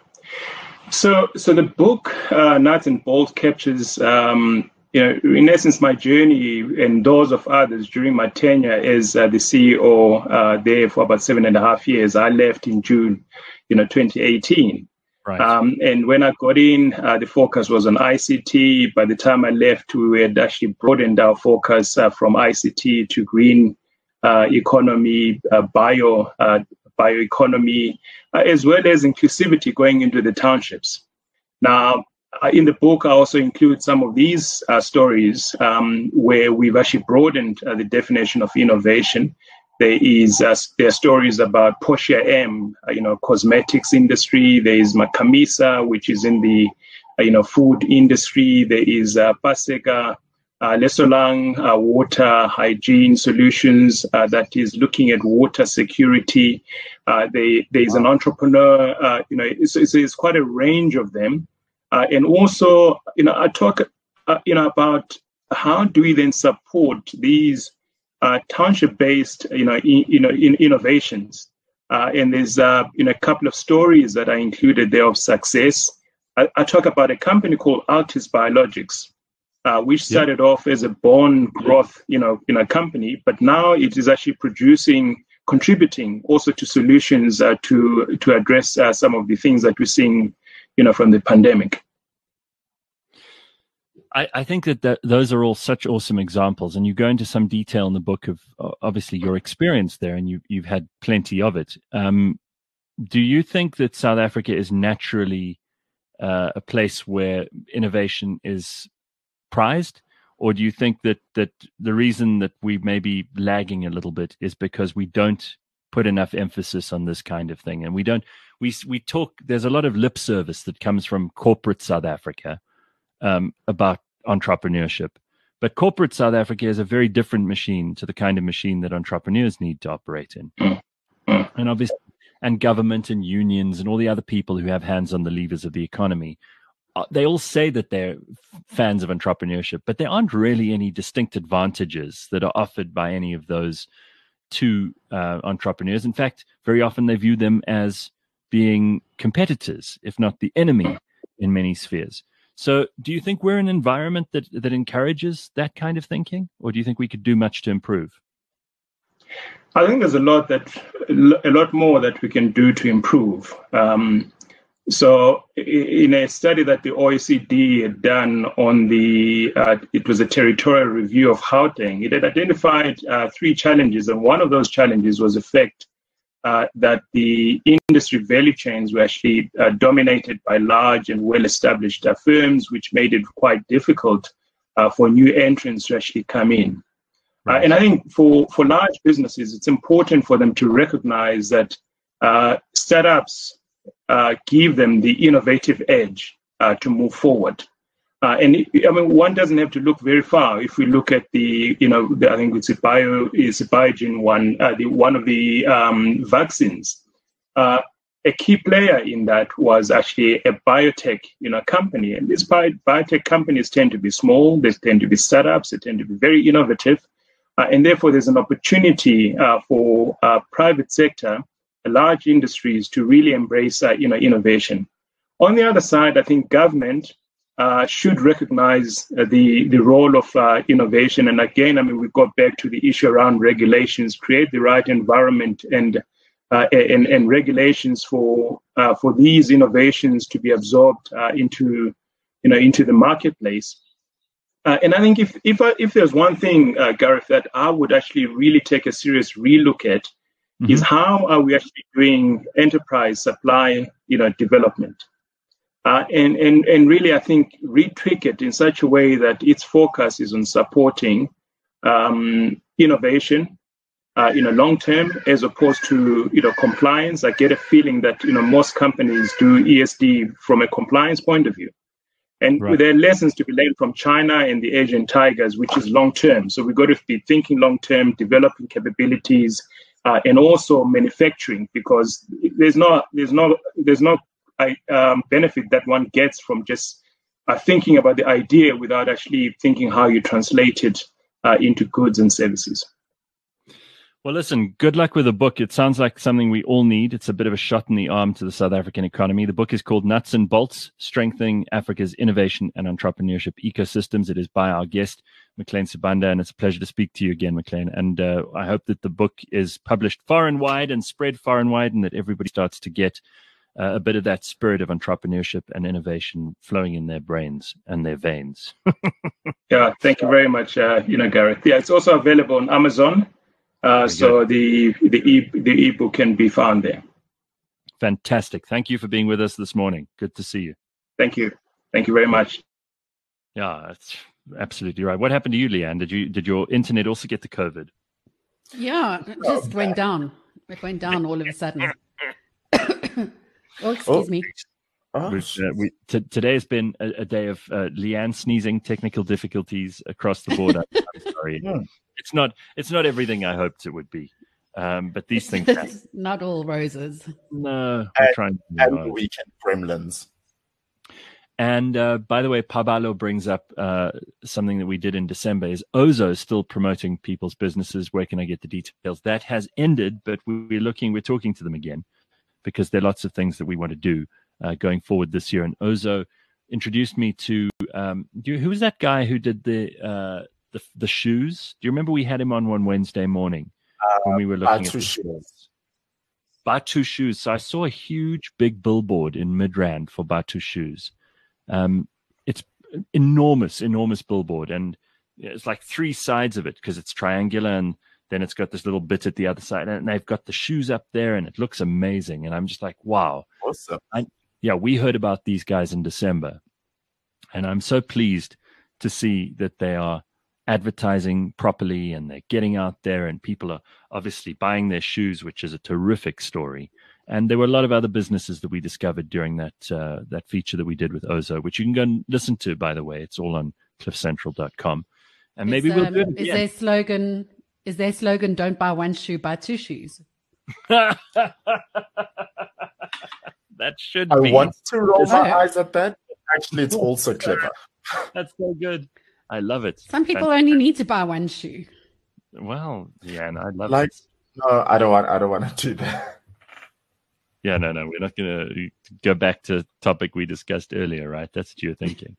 S5: So, so the book uh, Nuts and Bolts captures, um, you know, in essence, my journey and those of others during my tenure as uh, the C E O uh, there for about seven and a half years. I left in June, you know, twenty eighteen. Right. Um, and when I got in, uh, the focus was on I C T. By the time I left, we had actually broadened our focus uh, from I C T to green uh, economy, uh, bio uh, bioeconomy, uh, as well as inclusivity going into the townships. Now, uh, in the book, I also include some of these uh, stories um, where we've actually broadened uh, the definition of innovation. There is uh, there are stories about Portia M, uh, you know, cosmetics industry. There is Makamisa, which is in the uh, you know food industry. There is uh, Paseka, uh, Lesolang, uh, water hygiene solutions uh, that is looking at water security. Uh, they, there is wow. an entrepreneur. Uh, you know, it's, it's, it's quite a range of them. Uh, and also, you know, I talk uh, you know about how do we then support these Uh, township-based, you know, in, you know, in innovations, uh, and there's, uh, you know, a couple of stories that I included there of success. I, I talk about a company called Altis Biologics, uh, which started yeah. off as a bone growth, you know, in a company, but now it is actually producing, contributing also to solutions uh, to to address uh, some of the things that we're seeing, you know, from the pandemic.
S2: I, I think that th- those are all such awesome examples, and you go into some detail in the book of uh, obviously your experience there, and you, you've had plenty of it. Um, do you think that South Africa is naturally uh, a place where innovation is prized, or do you think that that the reason that we may be lagging a little bit is because we don't put enough emphasis on this kind of thing, and we don't we we talk? There's a lot of lip service that comes from corporate South Africa Um, about entrepreneurship. But corporate South Africa is a very different machine to the kind of machine that entrepreneurs need to operate in. And obviously, and government and unions and all the other people who have hands on the levers of the economy, uh, they all say that they're fans of entrepreneurship, but there aren't really any distinct advantages that are offered by any of those to uh, entrepreneurs. In fact, very often they view them as being competitors, if not the enemy, in many spheres. So do you think we're in an environment that, that encourages that kind of thinking, or do you think we could do much to improve?
S5: I think there's a lot that a lot more that we can do to improve. Um, so in a study that the O E C D had done on the, uh, it was a territorial review of Gauteng, it had identified uh, three challenges, and one of those challenges was the fact Uh, that the industry value chains were actually uh, dominated by large and well-established uh, firms, which made it quite difficult uh, for new entrants to actually come in. Right. Uh, and I think for, for large businesses, it's important for them to recognize that uh, startups uh, give them the innovative edge uh, to move forward. Uh, and it, I mean, one doesn't have to look very far. If we look at the, you know, the, I think it's a bio, it's a Biogen one, uh, the one of the um, vaccines. Uh, a key player in that was actually a biotech, you know, company. And these bi- biotech companies tend to be small. They tend to be startups. They tend to be very innovative, uh, and therefore there's an opportunity uh, for uh, private sector, large industries to really embrace, uh, you know, innovation. On the other side, I think government Uh, should recognize uh, the the role of uh, innovation. And again, I mean, we got back to the issue around regulations, create the right environment and uh, and, and regulations for uh, for these innovations to be absorbed uh, into you know into the marketplace. Uh, and I think if if I, if there's one thing, uh, Gareth, that I would actually really take a serious relook at, mm-hmm. is how are we actually doing enterprise supply you know development. Uh, and, and, and really, I think, retweak it in such a way that its focus is on supporting um, innovation, uh, you know, long term, as opposed to, you know, compliance. I get a feeling that, you know, most companies do E S D from a compliance point of view. And right. there are lessons to be learned from China and the Asian tigers, which is long term. So we've got to be thinking long term, developing capabilities, uh, and also manufacturing, because there's no, there's no, there's no I, um, benefit that one gets from just uh, thinking about the idea without actually thinking how you translate it uh, into goods and services.
S2: Well, listen, good luck with the book. It sounds like something we all need. It's a bit of a shot in the arm to the South African economy. The book is called Nuts and Bolts, Strengthening Africa's Innovation and Entrepreneurship Ecosystems. It is by our guest, Maclean Sibanda, and it's a pleasure to speak to you again, Maclean. And uh, I hope that the book is published far and wide and spread far and wide, and that everybody starts to get Uh, a bit of that spirit of entrepreneurship and innovation flowing in their brains and their veins.
S5: Yeah, thank you very much, uh, you know, Gareth. Yeah, it's also available on Amazon, uh, so the the e the ebook can be found there.
S2: Fantastic! Thank you for being with us this morning. Good to see you.
S5: Thank you. Thank you very much.
S2: Yeah, that's absolutely right. What happened to you, Leanne? Did you did your internet also get the COVID?
S3: Yeah, it just went down. It went down all of a sudden. Oh, excuse
S4: Oh.
S3: me.
S4: Oh,
S2: Uh, we, t- today has been a, a day of uh, Leanne sneezing, technical difficulties across the board. I'm, I'm sorry.
S4: Yeah.
S2: It's not. It's not everything I hoped it would be. Um, but these things. happen.
S3: It's not all roses.
S2: No, we're trying. To
S4: and the weekend gremlins.
S2: And uh, by the way, Pabalo brings up uh, something that we did in December. Is Ozo still promoting people's businesses? Where can I get the details? That has ended, but we're looking. We're talking to them again, because there are lots of things that we want to do uh, going forward this year. And Ozo introduced me to um, do you, who was that guy who did the uh, the the shoes? Do you remember we had him on one Wednesday morning
S4: uh,
S2: when we were looking
S4: Batu
S2: at the
S4: shoes?
S2: Batu shoes. So I saw a huge big billboard in Midrand for Batu shoes. Um, it's enormous, enormous billboard, and it's like three sides of it because it's triangular, and then it's got this little bit at the other side, and they've got the shoes up there, and it looks amazing. And I'm just like, wow.
S4: Awesome.
S2: I, yeah, we heard about these guys in December, and I'm so pleased to see that they are advertising properly and they're getting out there, and people are obviously buying their shoes, which is a terrific story. And there were a lot of other businesses that we discovered during that uh, that feature that we did with Ozo, which you can go and listen to, by the way. It's all on cliff central dot com. And maybe
S3: is,
S2: we'll
S3: um,
S2: do it
S3: is
S2: again.
S3: their slogan is their slogan don't buy one shoe, buy two shoes?
S2: That should
S4: I
S2: be.
S4: want to roll
S3: Oh.
S4: my eyes at that. Actually, it's also clever.
S2: That's so good. I love it.
S3: Some people only need to buy one shoe.
S2: Well, yeah, and I love
S4: Like-
S2: it.
S4: No, I don't want. I don't want to do that.
S2: Yeah, no, no, we're not going to go back to topic we discussed earlier, right? That's what you're thinking.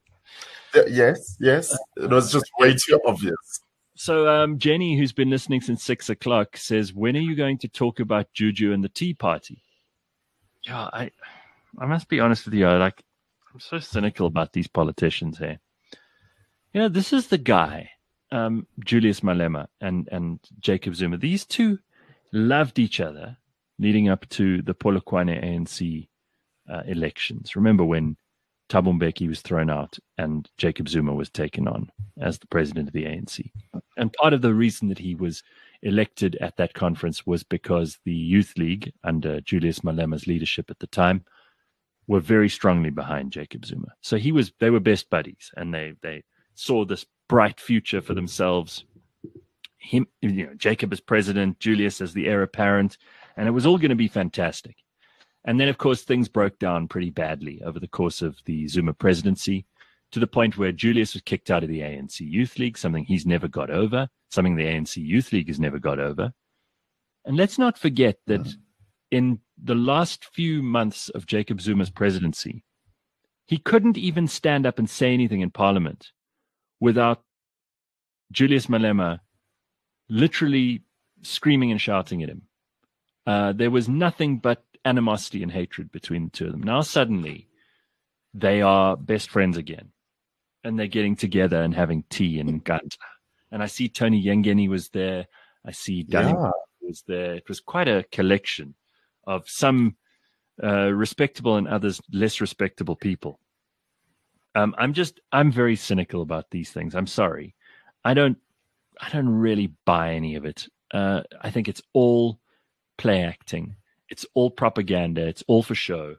S4: Yes, yes. It was just way too obvious.
S2: So um, Jenny, who's been listening since six o'clock, says, when are you going to talk about Juju and the Tea Party? Yeah, I I must be honest with you. I like, I'm so cynical about these politicians here. You know, this is the guy, um, Julius Malema and, and Jacob Zuma. These two loved each other leading up to the Polokwane A N C uh, elections. Remember when Thabo Mbeki was thrown out and Jacob Zuma was taken on as the president of the A N C. And part of the reason that he was elected at that conference was because the Youth League, under Julius Malema's leadership at the time, were very strongly behind Jacob Zuma. So he was, they were best buddies, and they they saw this bright future for themselves. Him, you know, Jacob as president, Julius as the heir apparent, and it was all going to be fantastic. And then, of course, things broke down pretty badly over the course of the Zuma presidency, to the point where Julius was kicked out of the A N C Youth League, something he's never got over, something the A N C Youth League has never got over. And let's not forget that mm. in the last few months of Jacob Zuma's presidency, he couldn't even stand up and say anything in Parliament without Julius Malema literally screaming and shouting at him. Uh, there was nothing but animosity and hatred between the two of them. Now, suddenly, they are best friends again. And they're getting together and having tea and Nkandla. And I see Tony Yengeni was there. I see Danny
S4: Yeah.
S2: was there. It was quite a collection of some uh, respectable and others less respectable people. Um, I'm just, I'm very cynical about these things. I'm sorry. I don't, I don't really buy any of it. Uh, I think it's all play acting. It's all propaganda. It's all for show.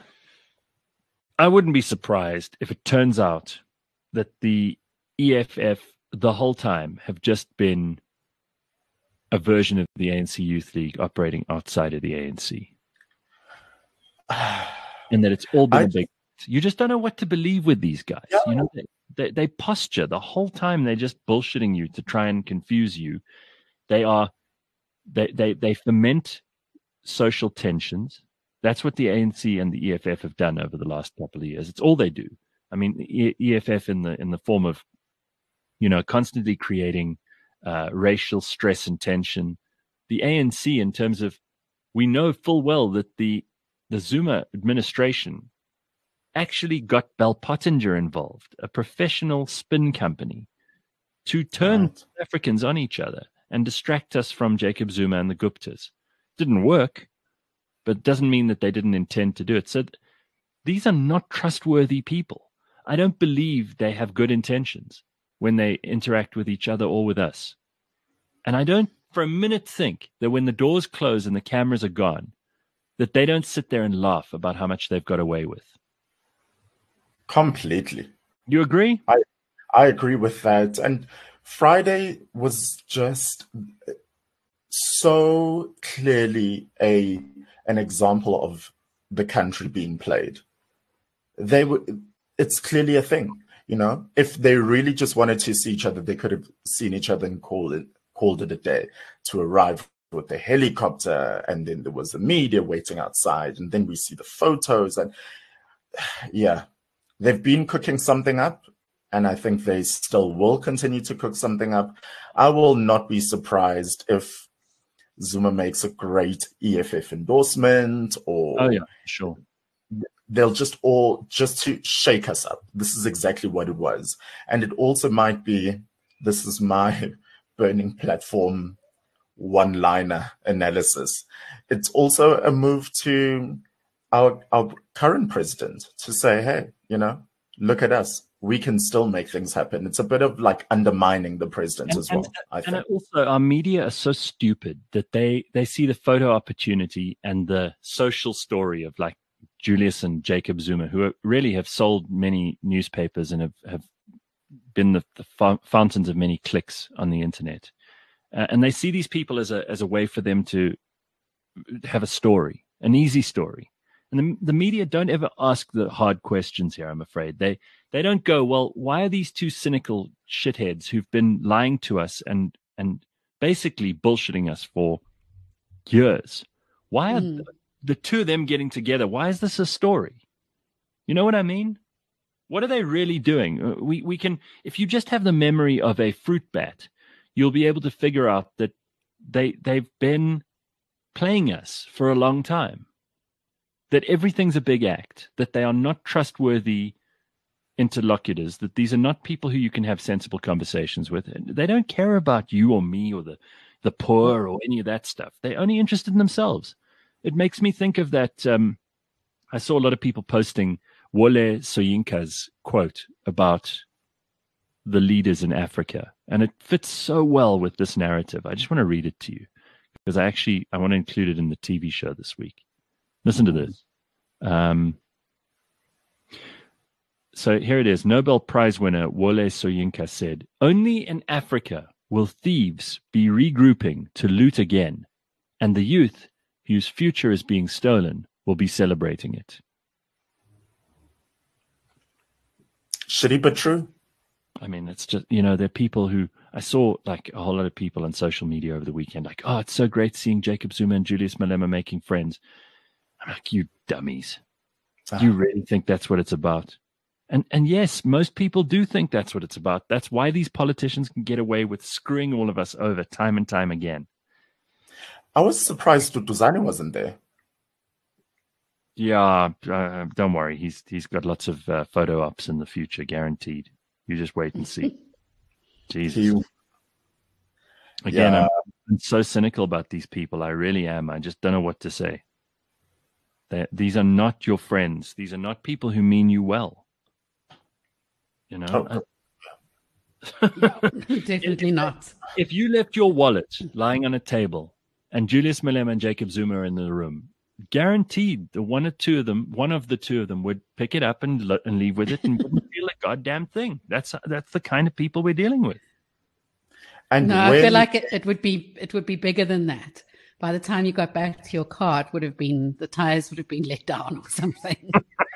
S2: I wouldn't be surprised if it turns out that the E F F the whole time have just been a version of the A N C Youth League operating outside of the A N C. And that it's all been
S4: I,
S2: a big... You just don't know what to believe with these guys.
S4: Yeah.
S2: You know, they, they, they posture the whole time. They're just bullshitting you to try and confuse you. They are... They, they, they foment social tensions. That's what the A N C and the E F F have done over the last couple of years. It's all they do. I mean, the E F F in the in the form of, you know, constantly creating uh, racial stress and tension. The A N C, in terms of, we know full well that the the Zuma administration actually got Bell Pottinger involved, a professional spin company, to turn
S4: Right.
S2: South Africans on each other and distract us from Jacob Zuma and the Guptas. Didn't work, but it doesn't mean that they didn't intend to do it. So th- these are not trustworthy people. I don't believe they have good intentions when they interact with each other or with us. And I don't for a minute think that when the doors close and the cameras are gone, that they don't sit there and laugh about how much they've got away with.
S4: completely.
S2: You agree?
S4: I agree with that. And Friday was just so clearly a an example of the country being played. They were. It's clearly a thing. You know, if they really just wanted to see each other, they could have seen each other and called it called it a day. To arrive with the helicopter, and then there was the media waiting outside, and then we see the photos, and yeah, they've been cooking something up, and I think they still will continue to cook something up. I will not be surprised if Zuma makes a great E F F endorsement, or
S2: Oh, yeah, sure.
S4: they'll just all just to shake us up. This is exactly what it was. And it also might be, this is my burning platform one-liner analysis. It's also a move to our our current president to say, hey, you know, look at us. We can still make things happen. It's a bit of like undermining the president
S2: And,
S4: as well,
S2: and,
S4: I
S2: and
S4: think.
S2: also, our media are so stupid that they, they see the photo opportunity and the social story of like Julius and Jacob Zuma, who are, really have sold many newspapers and have, have been the, the fa- fountains of many clicks on the internet. Uh, and they see these people as a as a way for them to have a story, an easy story. And the, the media don't ever ask the hard questions here, I'm afraid. They they don't go, well, why are these two cynical shitheads who've been lying to us and and basically bullshitting us for years? Why are
S3: Mm.
S2: the, the two of them getting together? Why is this a story? You know what I mean? What are they really doing? Uh, We we can, if you just have the memory of a fruit bat, you'll be able to figure out that they they've been playing us for a long time. That everything's a big act, that they are not trustworthy interlocutors, that these are not people who you can have sensible conversations with. They don't care about you or me or the, the poor or any of that stuff. They're only interested in themselves. It makes me think of that. Um, I saw a lot of people posting Wole Soyinka's quote about the leaders in Africa, and it fits so well with this narrative. I just want to read it to you because I actually I want to include it in the T V show this week. Listen to this. Um, so here it is. Nobel Prize winner Wole Soyinka said, "Only in Africa will thieves be regrouping to loot again, and the youth whose future is being stolen will be celebrating it."
S4: Shitty but true.
S2: I mean, it's just, you know, there are people who, I saw like a whole lot of people on social media over the weekend, like, oh, it's so great seeing Jacob Zuma and Julius Malema making friends. I'm like, you dummies. Do you really think that's what it's about? And and yes, most people do think that's what it's about. That's why these politicians can get away with screwing all of us over time and time again.
S4: I was surprised Duduzane wasn't there.
S2: Yeah, uh, don't worry. He's he's got lots of uh, photo ops in the future, guaranteed. You just wait and see. Jesus.
S4: He,
S2: Again,
S4: yeah.
S2: I'm, I'm so cynical about these people. I really am. I just don't know what to say. They, these are not your friends. These are not people who mean you well. You know?
S4: Oh.
S3: Definitely not.
S2: If you left your wallet lying on a table and Julius Malema and Jacob Zuma are in the room, guaranteed the one or two of them, one of the two of them would pick it up and, lo- and leave with it and wouldn't feel a goddamn thing. That's that's the kind of people we're dealing with.
S4: And
S3: No, I
S4: when,
S3: feel like it, it would be it would be bigger than that. By the time you got back to your car, it would have been the tires would have been let down or something.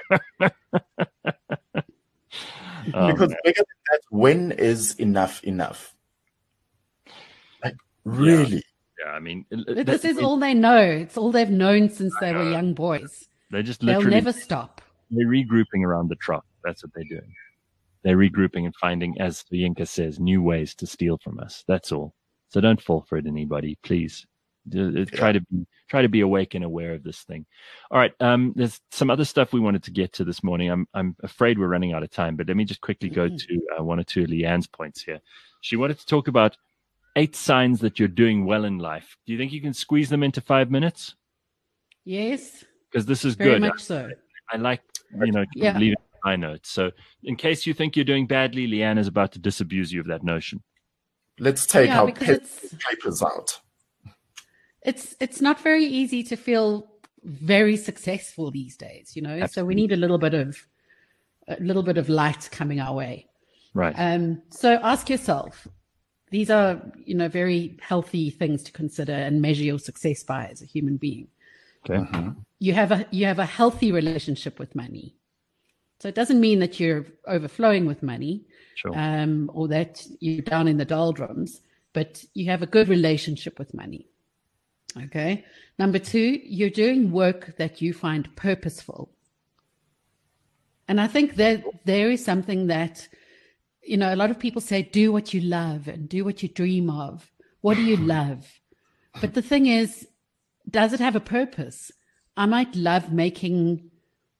S2: Oh,
S4: because
S2: man.
S4: bigger than that, when is enough enough? Like, really?
S2: Yeah, I mean,
S3: But
S2: that-
S3: this is
S2: it-
S3: all they know. It's all they've known since they were young boys.
S2: They just
S3: They'll
S2: literally
S3: never stop.
S2: they're regrouping around the trough. That's what they're doing. They're regrouping and finding, as Yinka says, new ways to steal from us. That's all. So don't fall for it, anybody, please. Uh, Try to be try to be awake and aware of this thing. All right. Um, there's some other stuff we wanted to get to this morning. I'm I'm afraid we're running out of time, but let me just quickly go to uh, one or two of Leanne's points here. She wanted to talk about eight signs that you're doing well in life. Do you think you can squeeze them into five minutes?
S3: Yes,
S2: Because this is
S3: very
S2: good.
S3: much so.
S2: I like, you know,
S3: Yeah.
S2: leaving high notes. So in case you think you're doing badly, Leanne is about to disabuse you of that notion.
S4: Let's take
S3: Yeah,
S4: our
S3: because
S4: pen
S3: it's
S4: and papers out.
S3: it's it's not very easy to feel very successful these days, you know. So we
S2: Absolutely.
S3: need a little bit of a little bit of light coming our way.
S2: Right.
S3: Um, so ask yourself, these are, you know, very healthy things to consider and measure your success by as a human being.
S2: Okay.
S3: You have a you have a healthy relationship with money. So it doesn't mean that you're overflowing with money,
S2: Sure.
S3: um, or that you're down in the doldrums, but you have a good relationship with money. Okay. Number two, you're doing work that you find purposeful. And I think that there is something that, you know, a lot of people say, do what you love and do what you dream of. What do you love? But the thing is, does it have a purpose? I might love making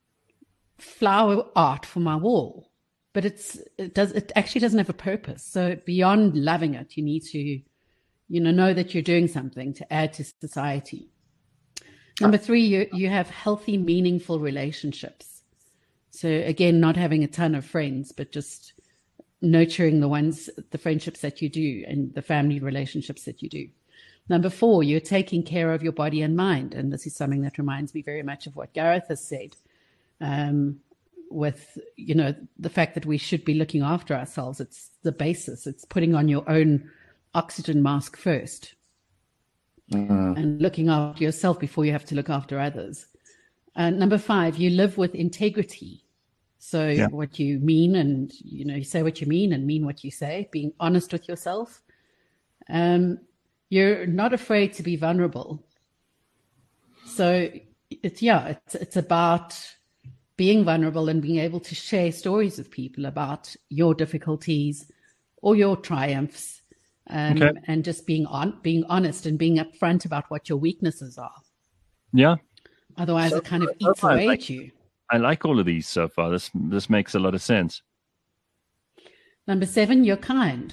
S3: flower art for my wall, but it's it does it actually doesn't have a purpose. So beyond loving it, you need to, you know, know that you're doing something to add to society. Number three, you you have healthy, meaningful relationships. So again, not having a ton of friends, but just nurturing the ones, the friendships that you do and the family relationships that you do. Number four, you're taking care of your body and mind. And this is something that reminds me very much of what Gareth has said, um, with, you know, the fact that we should be looking after ourselves. It's the basis. It's putting on your own oxygen mask first, mm-hmm. and looking after yourself before you have to look after others. Uh, number five, you live with integrity. So yeah. what you mean, and, you know, you say what you mean and mean what you say, being honest with yourself. Um, you're not afraid to be vulnerable. So it's, yeah, it's, it's about being vulnerable and being able to share stories with people about your difficulties or your triumphs, um, okay. and just being on, being honest and being upfront about what your weaknesses are.
S2: Yeah.
S3: Otherwise,
S2: so,
S3: it kind of eats away
S2: like,
S3: at you.
S2: I like all of these so far. This this makes a lot of sense.
S3: Number seven, you're kind.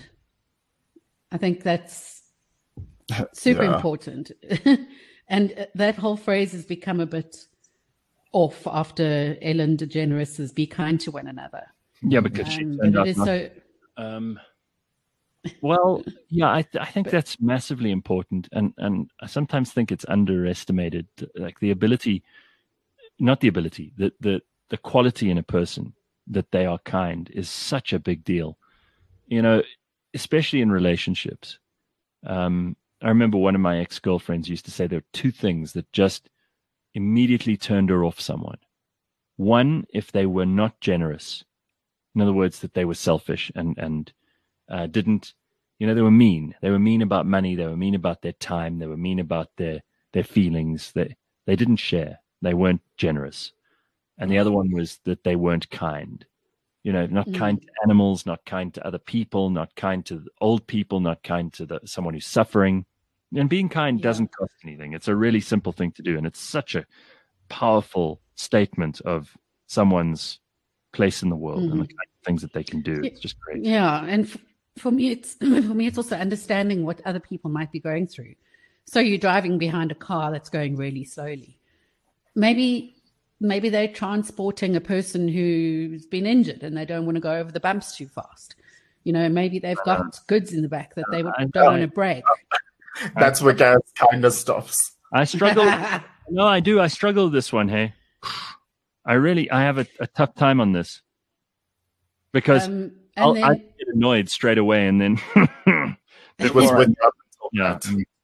S3: I think that's super
S4: yeah.
S3: important. And that whole phrase has become a bit off after Ellen DeGeneres' "Be kind to one another."
S2: Yeah, because
S3: um,
S2: she turned out not,
S3: so.
S2: Um, well, yeah, I th- I think but, that's massively important, and and I sometimes think it's underestimated, like the ability. Not the ability, the, the the quality in a person that they are kind is such a big deal, you know, especially in relationships. Um, I remember one of my ex-girlfriends used to say there were two things that just immediately turned her off someone. One, if they were not generous. In other words, that they were selfish and, and uh, didn't, you know, they were mean. They were mean about money. They were mean about their time. They were mean about their, their feelings. They, they didn't share. They weren't generous. And the other one was that they weren't kind. You know, not mm. kind to animals, not kind to other people, not kind to old people, not kind to the, someone who's suffering. And being kind yeah. doesn't cost anything. It's a really simple thing to do. And it's such a powerful statement of someone's place in the world mm. and the kind of things that they can do. It's just great.
S3: Yeah. And f- for me, it's for me, it's also understanding what other people might be going through. So you're driving behind a car that's going really slowly. Maybe maybe they're transporting a person who's been injured and they don't want to go over the bumps too fast. You know, maybe they've got goods in the back that they don't want to break.
S4: That's where Gareth kind of stops.
S2: I struggle. No, I do. I struggle with this one, hey. I really, I have a, a tough time on this. Because
S3: um,
S2: I'll,
S3: then,
S2: I get annoyed straight away and then...
S4: it was with
S2: yeah.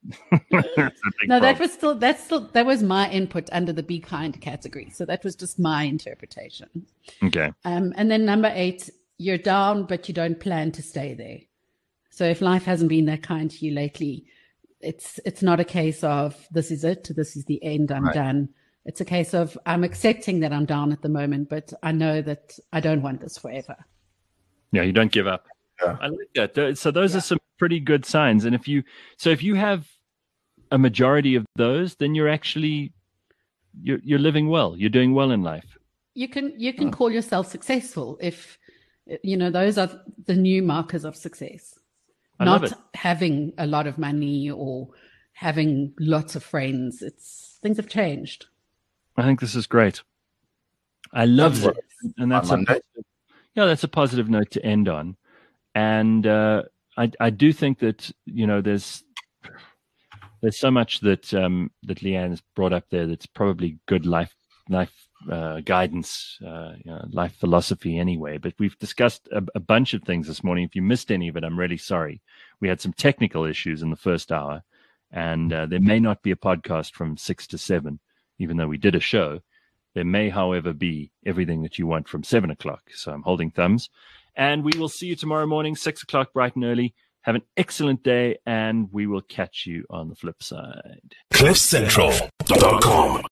S3: no, that was still that's still that was my input under the be kind category. So that was just my interpretation.
S2: Okay.
S3: Um, and then number eight, you're down, but you don't plan to stay there. So if life hasn't been that kind to you lately, it's it's not a case of this is it, this is the end, I'm right. done. It's a case of I'm accepting that I'm down at the moment, but I know that I don't want this forever.
S2: Yeah, you don't give up.
S4: Yeah.
S2: I like that. So those
S3: yeah.
S2: are some pretty good signs. And if you, so if you have a majority of those, then you're actually, you're, you're living well. You're doing well in life.
S3: You can, you can oh. call yourself successful if, you know, those are the new markers of success.
S2: I
S3: Not
S2: love it.
S3: having a lot of money or having lots of friends. It's, things have changed.
S2: I think this is great. I love
S4: that's
S2: it. And that's a, yeah, that's a positive note to end on. And uh, I, I do think that, you know, there's there's so much that um, that Leanne's brought up there that's probably good life life uh, guidance, uh, you know, life philosophy anyway. But we've discussed a, a bunch of things this morning. If you missed any of it, I'm really sorry. We had some technical issues in the first hour, and uh, there may not be a podcast from six to seven, even though we did a show. There may, however, be everything that you want from seven o'clock. So I'm holding thumbs. And we will see you tomorrow morning, six o'clock, bright and early. Have an excellent day, and we will catch you on the flip side.
S1: cliff central dot com